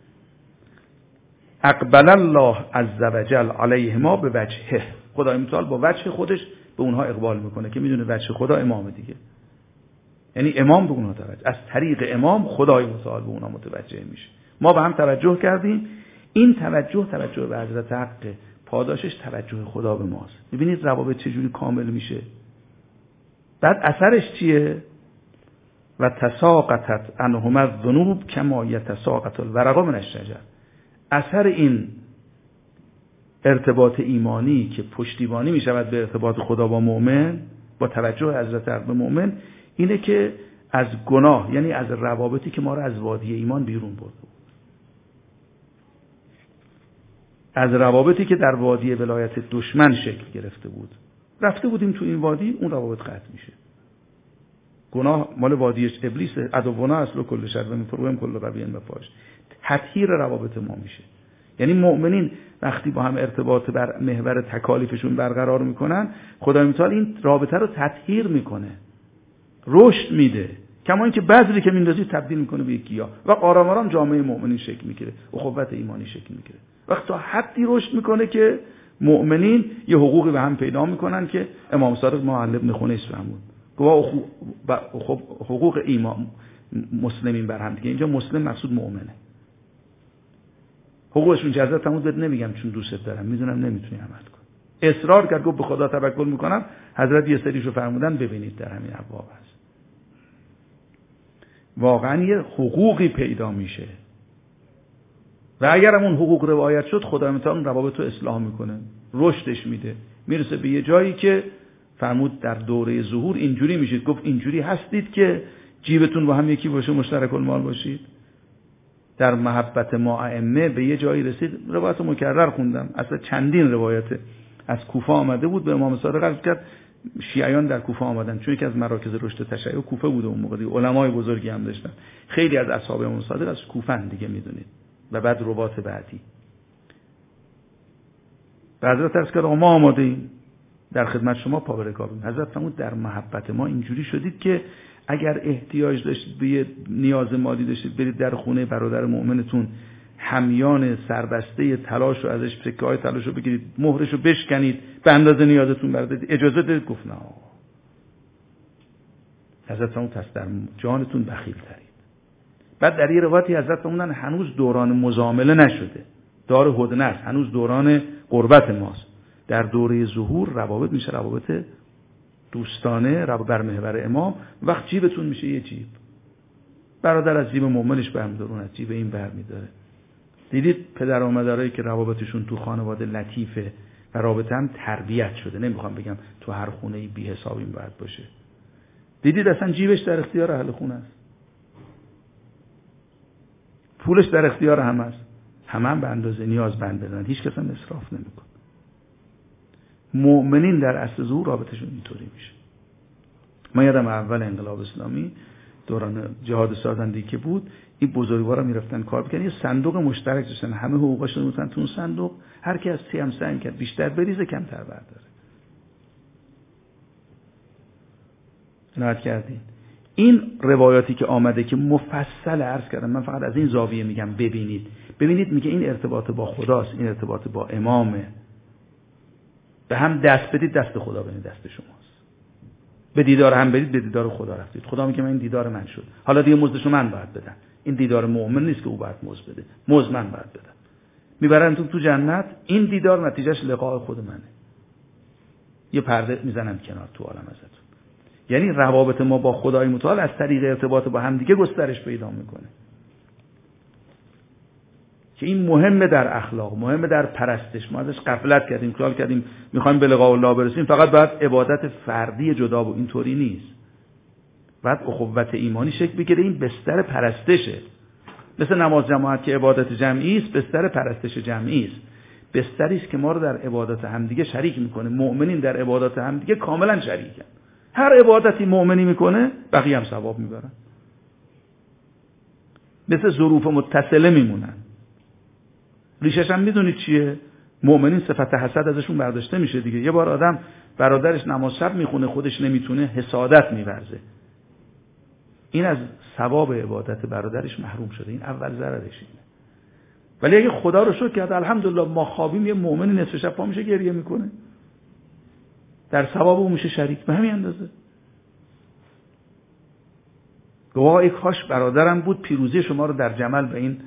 S1: اقبل الله عز وجل علیهما به وجهه، خدای متعال با وجه خودش به اونها اقبال میکنه که میدونه وجه خدا امام دیگه، یعنی امام به اونها توجه، از طریق امام خدای متعال به اونها متوجه میشه. ما به هم توجه کردیم، این توجه توجه به حضرت حق، پاداشش توجه خدا به ماست. ببینید روابط چجوری کامل میشه. بعد اثرش چیه؟ و تساقطت عنهما الذنوب کما یتساقط الورق من الشجر. اثر این ارتباط ایمانی که پشتیبانی می شود به ارتباط خدا با مؤمن، با توجه حضرت حق به مؤمن، اینه که از گناه، یعنی از روابطی که ما را از وادی ایمان بیرون برده بود، از روابطی که در وادی ولایت دشمن شکل گرفته بود، رفته بودیم تو این وادی، اون روابط قطع میشه. گناه مال وادی ابلیس، عدونا اصل کل شر و میفروهم کل قوی و فاش. تطهیر روابط ما میشه. یعنی مؤمنین وقتی با هم ارتباط بر محور تکالیفشون برقرار میکنن، خدای متعال این رابطه رو تطهیر میکنه، رشد میده کما اینکه بذری که میندازی تبدیل میکنه به یک گیاه و آرام آرام جامعه مؤمنین شکل میگیره، اخوت ایمانی شکل میگیره. وقت تا حدی رشد میکنه که مؤمنین یه حقوقی به هم پیدا میکنن که امام صادق معلی ابن خنیس فرمود، گواه حقوق ایمان مسلمین بر هم دیگه. اینجا مسلم مقصود مؤمنه. حقوقشون که حضرت فرمود بهت نمیگم چون دوست دارم، میدونم نمیتونی عمل کن. اصرار کرد گفت به خدا توکل میکنم. حضرت یه سریشو فرمودن ببینید در همین ابواب هست. واقعا یه حقوقی پیدا میشه و اگر اون حقوق رعایت شد خدا متعال روابط رو اصلاح میکنه، رشدش میده، میرسه به یه جایی که فرمود در دوره ظهور اینجوری میشید. گفت اینجوری هستید که جیبتون با هم یکی باشه، مشترک المال باشید. در محبت ما ائمه به یه جایی رسید. روایت مکرر خوندم، اصلا چندین روایت از کوفه آمده بود. به امام صادق عرض کرد شیعیان در کوفه آمدن، چون یکی از مراکز رشد تشیع کوفه بوده اون موقع، علمای بزرگی هم داشتن. خیلی از اصحاب امام صادق از کوفه دیگه میدونید. و بعد روایت بعدی حضرت عرض کرد ما آماده ایم در خدمت شما پا برکابیم. حضرت فرمود در محبت ما اینجوری شدید که اگر احتیاج داشتید به نیاز مالی داشتید برید در خونه برادر مؤمنتون، همیان سربسته طلاش رو ازش سکه‌های طلاش رو بگیرید، مهرش رو بشکنید، به اندازه نیازتون بردارید، اجازه دادید؟ گفت نه. حضرت فرمود پس در جانتون بخیل ترید. بعد در یه روایتی حضرت فرمودن هنوز دوران مزامله نشده، دار هدنه است، هنوز دوران قربت ماست. در دوره ظهور روابط میشه روابط دوستانه، رب بر محور امام. وقت جیبتون میشه یه جیب، برادر از جیب مؤمنش برمی‌داره، اون از جیب این برمی‌داره. دیدید پدر و مادرایی که روابطشون تو خانواده لطیفه و رابطه هم تربیت شده، نمیخوام بگم تو هر خونه‌ای بی حساب این باید باشه. دیدید اصلا جیبش در اختیار اهل خونه است، پولش در اختیار همه است، همه هم به اندازه نیاز بند بدن، هیچ کس هم اسراف نمیکنه. مؤمنین در اصل ظهور رابطشون اینطوری میشه. ما یادم اول انقلاب اسلامی دوران جهاد سازندگی که بود، این بزرگوارا میرفتن کار میکنن، یه صندوق مشترک داشتن، همه حقوقاشون میتونن تو اون صندوق، هر کی از سیم سعی کرد بیشتر بریزه کمتر برداره. نهایت کردین. این روایاتی که آمده که مفصل عرض کردم، من فقط از این زاویه میگم ببینید. ببینید میگه این ارتباط با خداست، این ارتباط با امامه. به هم دست بدید، دست خدا بدید، دست شماست. به دیدار هم بدید، به دیدار خدا رفتید. خدا میگه من این دیدار من شد، حالا دیگه مزدشو من باید بدم. این دیدار مؤمن نیست که او باید مزد بده، مزد من باید بدم. میبرن تو تو جنت، این دیدار نتیجهش لقاء خود منه. یه پرده میزنن کنار تو عالم ازتون. یعنی روابط ما با خدای متعال از طریق ارتباط با هم دیگه گسترش پیدا میکنه. که این مهمه در اخلاق، مهمه در پرستش. ما ازش غفلت کردیم، خیال کردیم میخوایم به لقاء الله برسیم فقط باید عبادت فردی جدا بود. اینطوری نیست. بعد اخوت ایمانی شکل بگیره، این بستر پرستشه. مثل نماز جماعت که عبادت جمعی است، بستر پرستش جمعی است. بستری است که ما رو در عبادت همدیگه شریک میکنه. مؤمنین در عبادت همدیگه کاملا شریکن. هر عبادتی مؤمنی میکنه بقیه هم ثواب میبرن. مثل ظروف متصله میمونن. ریشش هم میدونید چیه؟ مؤمنین صفت حسد ازشون برداشته میشه دیگه. یه بار آدم برادرش نماز شب میخونه خودش نمیتونه، حسادت میورزه. این از ثواب عبادت برادرش محروم شده. این اول ضررش اینه. ولی اگه خدا رو شکر کرد الحمدلله ما خوابیم، یه مؤمن نصف شب پا میشه گریه میکنه، در ثواب اون میشه شریک به همین اندازه. گواه کاش برادرم بود پیروزی شما رو در جمل به این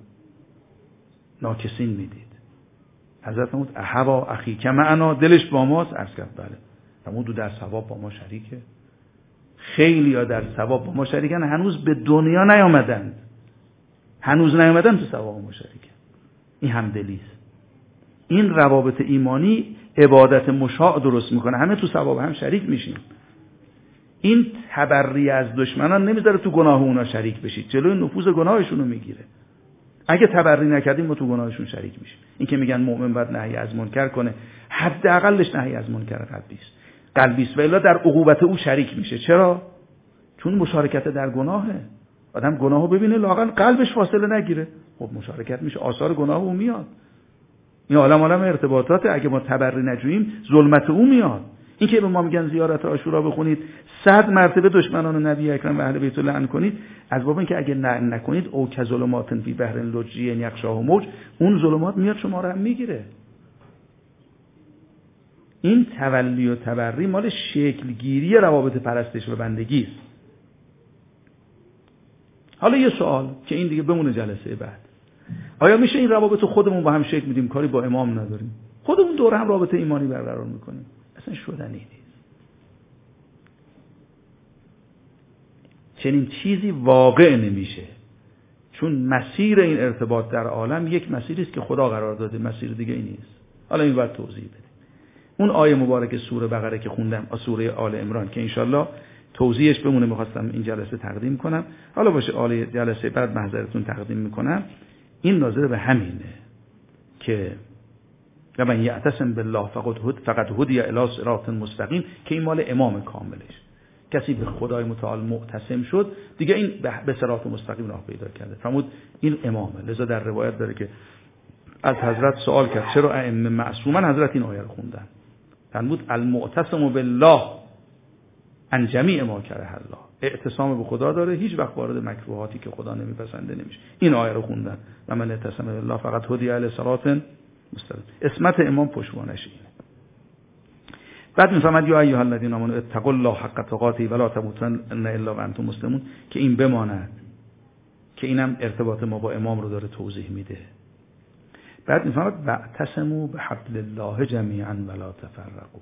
S1: ناکسین میدید. حضرت فرمود احوا اخی که معنا، دلش با ماست. عرض کرد بله. فرمود در ثواب با ما شریکه. خیلی ها در ثواب با ما شریکن، هنوز به دنیا نیامدند، هنوز نیامدن تو ثواب ما شریکن. این همدلی است. این روابط ایمانی عبادت مشاع درست میکنه، همه تو ثواب هم شریک میشیم. این تبری از دشمنان نمیذاره تو گناه اونا شریک بشید، جلوی نفوذ گناهشون رو میگیره. اگه تبری نکردیم ما تو گناهشون شریک میشیم. این که میگن مؤمن باید نهی از منکر کنه، حداقلش نهی از منکر قلبی است. قلبی است و الا در عقوبت او شریک میشه. چرا؟ چون مشارکت در گناهه. آدم گناهو ببینه لااقل قلبش فاصله نگیره، خب مشارکت میشه، آثار گناه او میاد. این عالم عالم ارتباطات، اگه ما تبری نجوییم ظلمت او میاد. این که به ما میگن زیارت عاشورا بخونید، صد مرتبه دشمنان نبی اکرم و اهل بیت رو لعن کنید، از باب اینکه اگه لعن نکنید او کظلمات فی بحر لجی یغشاه موج، اون ظلمات میاد شما رو هم میگیره. این تولی و تبری مال شکلگیری روابط پرستش و بندگی است. حالا یه سوال که این دیگه بمونه جلسه بعد، آیا میشه این روابط خودمون با هم شکل میدیم، کاری با امام نداریم، خودمون دور هم رابطه ایمانی برقرار میکنیم؟ اصلا شدنی نیست. چنین چیزی واقع نمیشه، چون مسیر این ارتباط در عالم یک مسیری است که خدا قرار داده، مسیر دیگه ای نیست. حالا این باید توضیح بده. اون آیه مبارک سوره بقره که خوندم، سوره آل عمران که انشالله توضیحش بمونه، می‌خواستم این جلسه تقدیم کنم، حالا باشه آل جلسه بعد محضرتون تقدیم میکنم. این ناظر به همینه که من یعتصم بالله فقط هد فقط هدی الی صراط مستقیم، که این مال امام کاملش. کسی به خدای متعال معتصم شد دیگه این به صراط مستقیم راه پیدا کرده. فرمود این امامه. لذا در روایت داره که از حضرت سوال کرد چرا ائمه معصومن، حضرت این آیه رو خوندن. فرمود المعتصم بالله عن جمیع ما کره الله. اعتصام به خدا داره، هیچ وقت وارد مکروهاتی که خدا نمیپسنده نمیشه. این آیه رو خوندن و من اعتصم بالله فقط هدی الی صراط مستقیم. اسمت امام پشتوانش اینه. بعد میفهمد یا ایها الذین آمنوا اتقوا الله حق تقاته ولا تموتن الا وانتم مسلمون، که این بماند، که اینم ارتباط ما با امام رو داره توضیح میده. بعد میفهمد واعتصموا بحبل الله جمیعا ولا تفرقوا.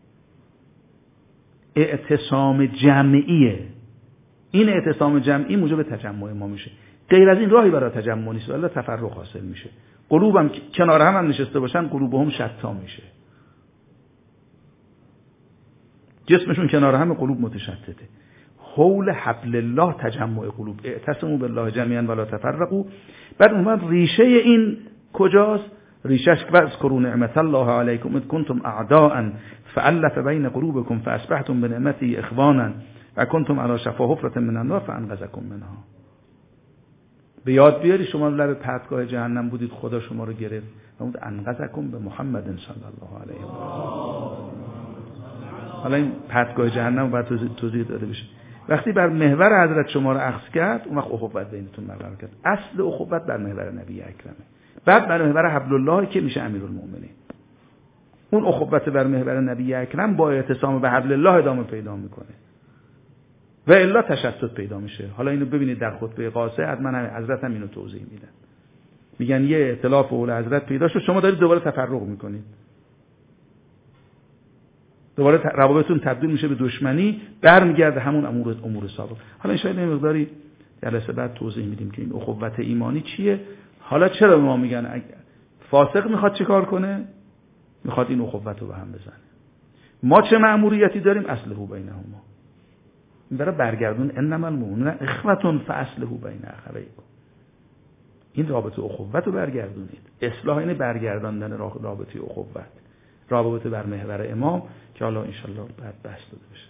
S1: اعتصام جمعیه. این اعتصام جمعی موجب تجمع ما میشه. غیر از این راهی برای تجمع نیست، ولی تفرق حاصل میشه. قلوبم کنار هم, هم نشسته باشن، قلوبهم شتا میشه. جسمشون کنار هم، قلوب متشتته. حول حبل الله تجمع قلوب. اعتصموا بالله جمیعا ولا تفرقوا. بعد اون ریشه این کجاست؟ ریشش واذکروا نعمت الله علیکم اذ کنتم اعداء فالف بین قلوبکم فاصبحتم بنعمته اخوانا و کنتم علی شفا حفرة من النار فانقذکم منها. به یاد بیاری شما لب پرتگاه جهنم بودید، خدا شما رو گرفت و اون انقذکم به محمد صلی الله علیه و آله. حالا این پرتگاه جهنم باید توضیح داده بشه. وقتی بر محور حضرت شما رو اخذ کرد، اون وقت اخوت بینتون برقرار کرد. اصل اخوت بر محور نبی اکرمه. بعد بر محور حبل الله که میشه امیرالمومنین. اون اخوت بر محور نبی اکرم با اعتصام به حبل الله ادامه پیدا میکنه و الا تشتت پیدا میشه. حالا اینو ببینید در خطبه قاصه حتما حضرت هم اینو توضیح میدن. میگن یه ائتلاف اول حضرت پیدا شد، شما دارید دوباره تفرق میکنید، دوباره روابطتون تبدیل میشه به دشمنی، برمیگرده همون امور امور سابق. حالا ان شاءالله مقداری جلسه بعد توضیح میدیم که این اخوت ایمانی چیه. حالا چرا ما میگن فاسق میخواد چیکار کنه؟ میخواد این اخوت رو به هم بزنه. ما چه مأموریتی داریم؟ اصلح بینهما. این برای برگردون انما المؤمنون اخوة فاصلحوا بین اخویکم. این رابطه اخوت رو برگردونید. اصلاح اینه برگرداندن رابطه اخوت، رابطه بر محور امام که حالا انشالله بعد بحث داده بشه.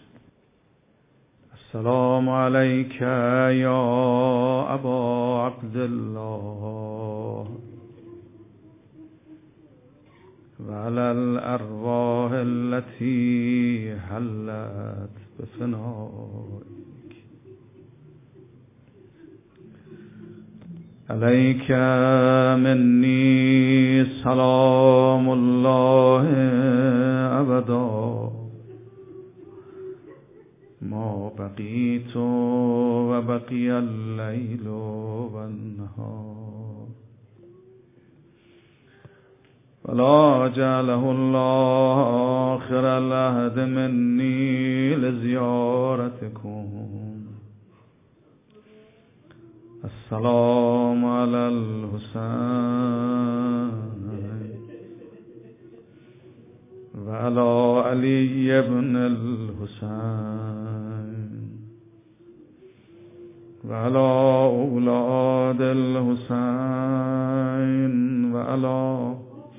S1: السلام علیک یا ابا عبدالله و علی الارواح التي حلت بفنائک. علیک منی سلام الله ابدا ما بقیت و بقی اللیل و النهار ولا جعله الله آخر العهد منی لزیارتکم. السلام علی الحسین و علی علی ابن الحسین و علی اولاد الحسین و علی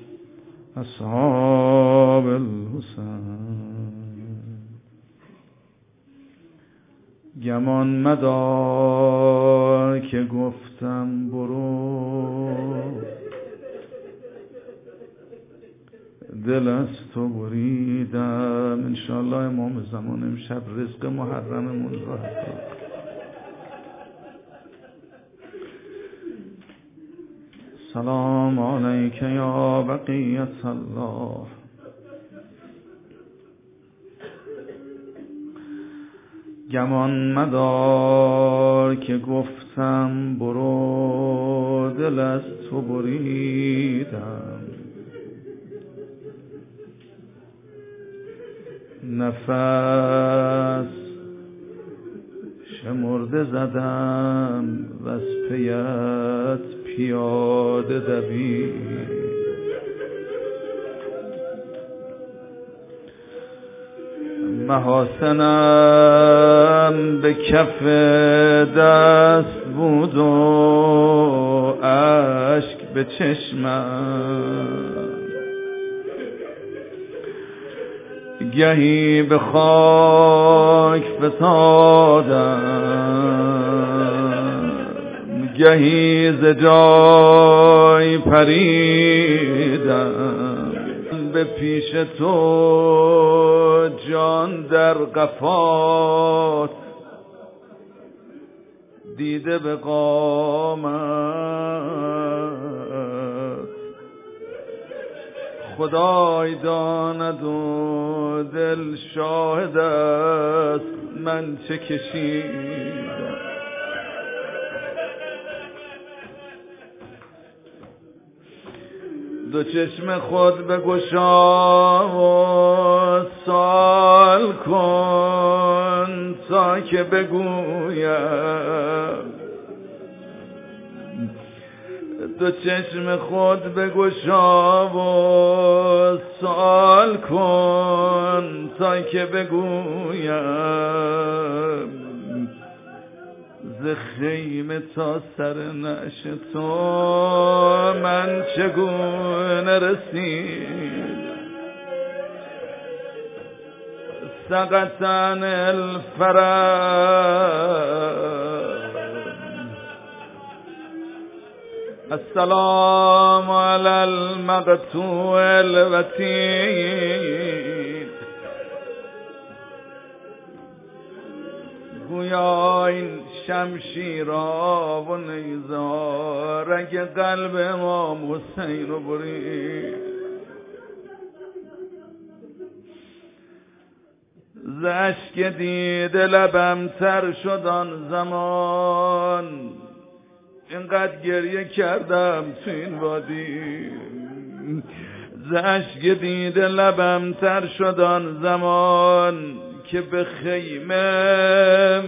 S1: اصحاب الحسین. گمان مدار که گفتم برو، دل از تو بریدم. انشاءالله امام زمان امشب رزق محرممون را حفظ. سلام علیک یا بقیت الله. گمان مدار که گفتم برو دل از تو بریدم. نفس شمرده زدم و از پیت پیاده دوید. محاسنم به کف دست بود و اشک به چشمم. گهی به خاک فتادم، گهی ز جای پریدم. به پیش تو جان در قفات دیده به قامت. خدای داند و دل شاهد است من چه کشیدم. دو چشم خود بگشا و سوال کن تا که بگویم. دو چشم خود بگشا و سوال کن تا که بگویم. ز خیمه تا سر نعش تو من چگونه رسید. سقطن الفرج. السلام علی المقطوع الوتید. گویا این شمشیرا و نیزا رگ قلب امام حسین رو برید. ز اشک دیده لبم تر شد آن زمان. اینقدر گریه کردم تو این وادی. ز اشک دیده لبم تر شد آن زمان که به خیمه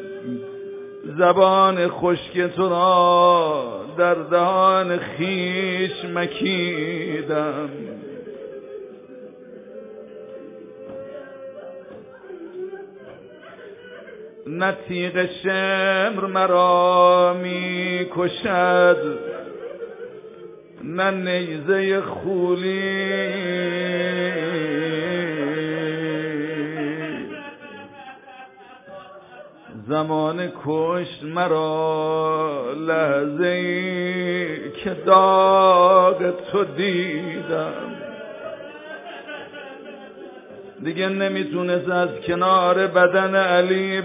S1: زبان خشک تو را در دهان خیش مکیدم. نه تیغ شمر مرا می کشد، نه نیزه خولی. زمان کشت مرا لحظه‌ای که داغ تو دیدم. دیگه نمیتونست از کنار بدن علی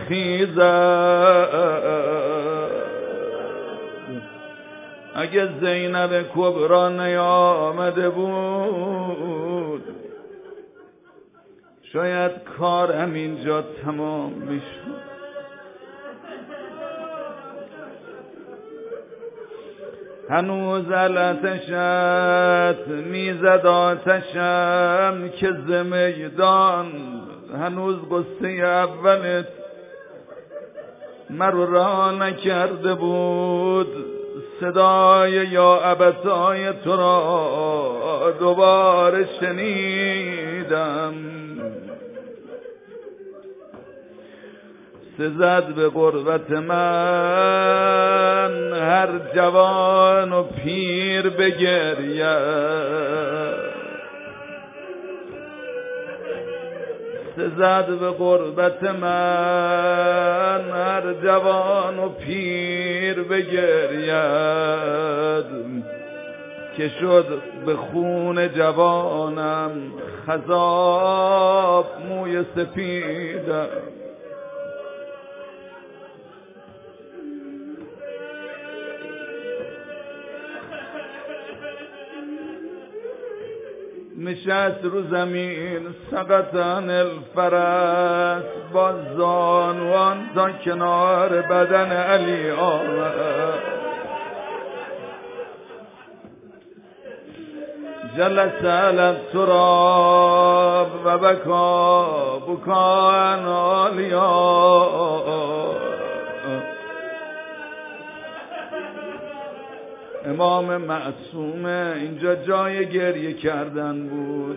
S1: برخیزد. اگه زینب کبرا نیامده بود شاید کار همینجا تمام میشد. هنوز علتشت میزد آتشم که ز میدان هنوز قصه اولت مرو رها نکرده بود. صدای یا ابتای تو را دوباره شنیدم. سزد به غربت من هر جوان و پیر بگرید. سزد به غربت من هر جوان و پیر بگرید که شد به خون جوانم خضاب موی سپیدم. نشست رو زمین سقطن الفرس با زانوان تا کنار بدن علی آمد. جلس علی التراب و بکا بکان عالیا. امام معصومه اینجا جای گریه کردن بود.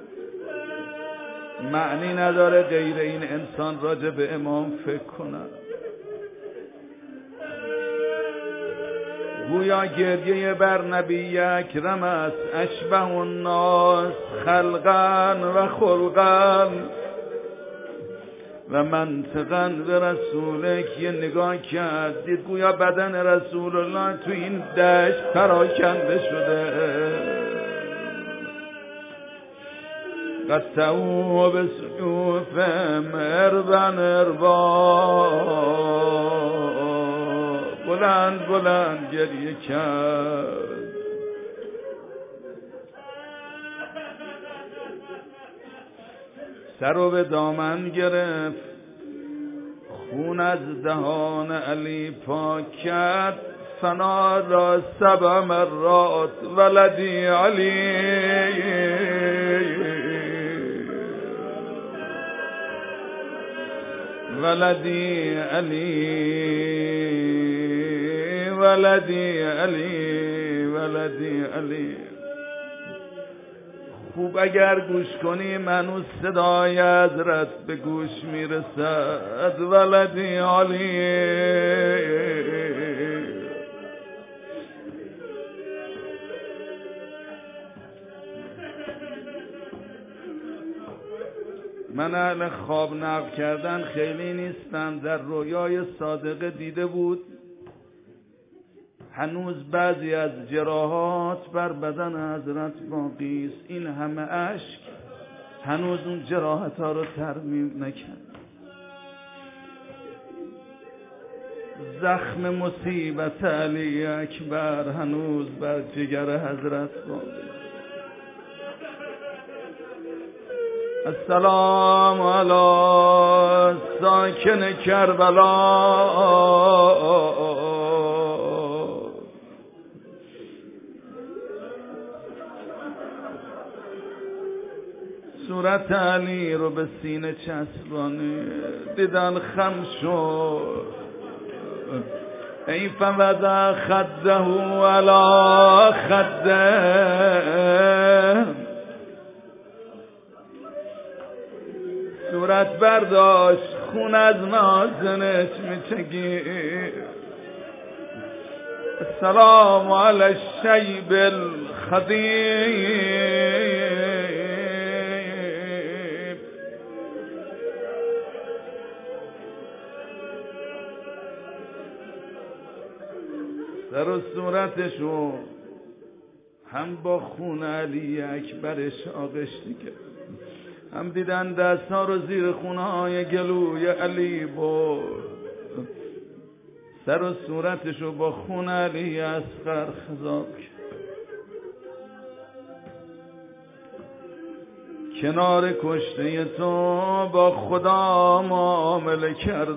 S1: معنی نداره غیر این انسان راجع به امام فکر کنه. گویا گریه بر نبی اکرم است. اشبه الناس خلقا و خلقا و منطقا به رسوله که نگاه کرد دید گویا بدن رسول الله تو این دشت پراکنده شده. قطعو به سیوف مربن اربا. بلند بلند گریه کرد. سر رو به دامن گرفت، خون از دهان علی پاک کرد. فنادا سبع مرات ولدی علی. ولدی علی ولدی علی ولدی علی. خوب اگر گوش کنی منو صدای حضرت به گوش میرسد. ولدی علی. من اهل خواب نقل کردن خیلی نیستم. در رویای صادقه دیده بود هنوز بعضی از جراحات بر بدن حضرت باقی است. این همه اشک هنوز اون جراحت ها رو ترمیم نکرد. زخم مصیبت علی اکبر هنوز بر جگر حضرت باقی است. السلام علی ساکن کربلا. صورت علی رو به سینه چسبانی دیدن خم شد. ای فوضع خده علی خده. صورت برداشت خون از نازنش میچگی. السلام علی الشیب الخدیب. سر و صورتشو هم با خون علی اکبرش آغشته کرد، هم دیدن دست ها رو زیر خونه های گلوی علی برد. سر و صورتشو با خون علی اصغر خضاب کرد. کنار کشته تو با خدا معامله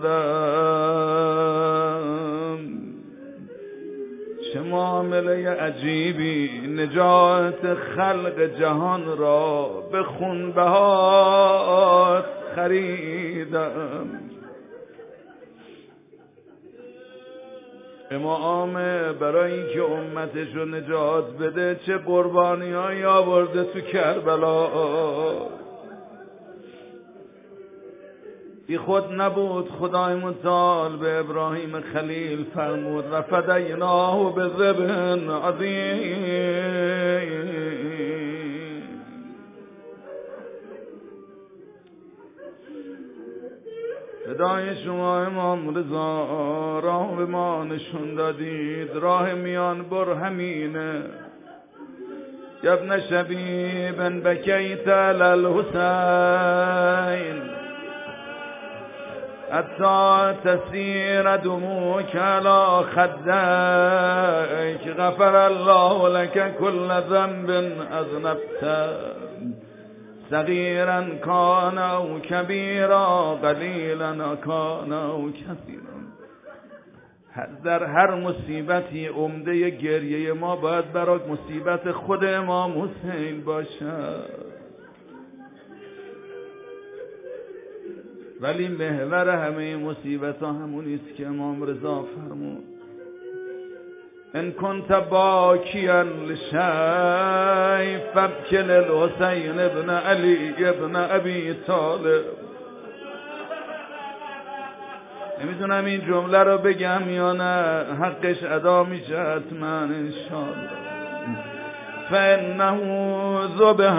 S1: کردم. چه معامله عجیبی، نجات خلق جهان را به خونبهات خریدم. امام برای اینکه امتش رو نجات بده چه قربانی هایی آورده تو کربلا. ای خود نبود خدای متعال به ابراهیم خلیل فرمود و فدیناه بذبح عظیم. فدای شما امام رضا، راه به ما نشون دادید، راه میان بر همینه. يا ابن شبيب بكيت على الحسين حتى تسير دموعك على خديك غفر الله لك كل ذنب أذنبته صغيرا كان أو كبيرا قليلا كان أو كثيرا. در هر مصیبتی عمده گریه ما باید برای مصیبت خود امام حسین باشد، ولی محور همه مصیبت ها همونی است که امام رضا فرمود ان كنت باکیا لشیء فابکی للحسین ابن علی ابن ابی طالب. نمیدونم این جمله رو بگم یا نه، حقش ادا میشه حتما انشاءالله. فانه ذبح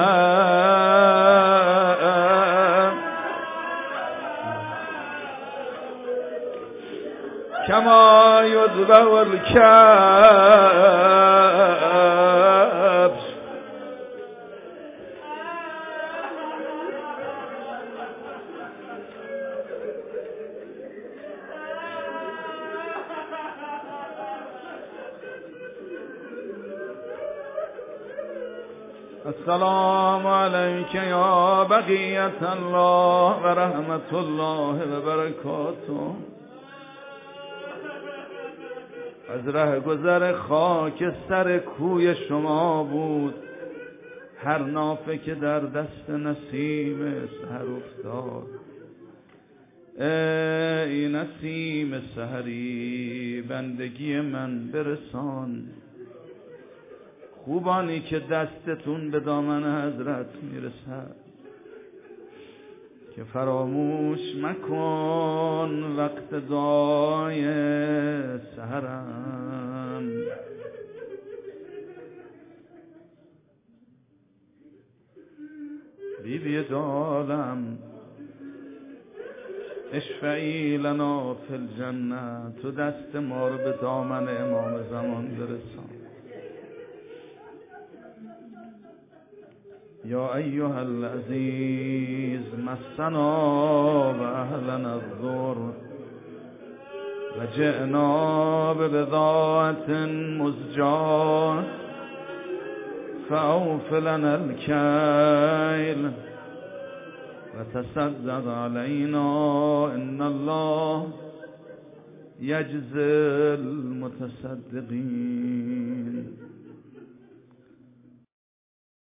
S1: كما يذبح الكبش. السلام عليك يا بقية الله ورحمة الله وبركاته. از ره گذر خاک سر کوی شما بود هر نافه که در دست نسیم سحر افتاد. ای نسیم سحری بندگی من برسان، خوبانی که دستتون به دامن حضرت میرسد که فراموش مکن وقت دعای سحرم. بی بی دالم اشفعی لنا فی الجنه، تو دست ما رو به دامن امام زمان برسان. یا ایها العزیز مسنا و اهلنا الضر و جئنا ببضاعة مزجاة فاوف لنا الكيل و تصدق علينا ان الله يجزي المتصدقين.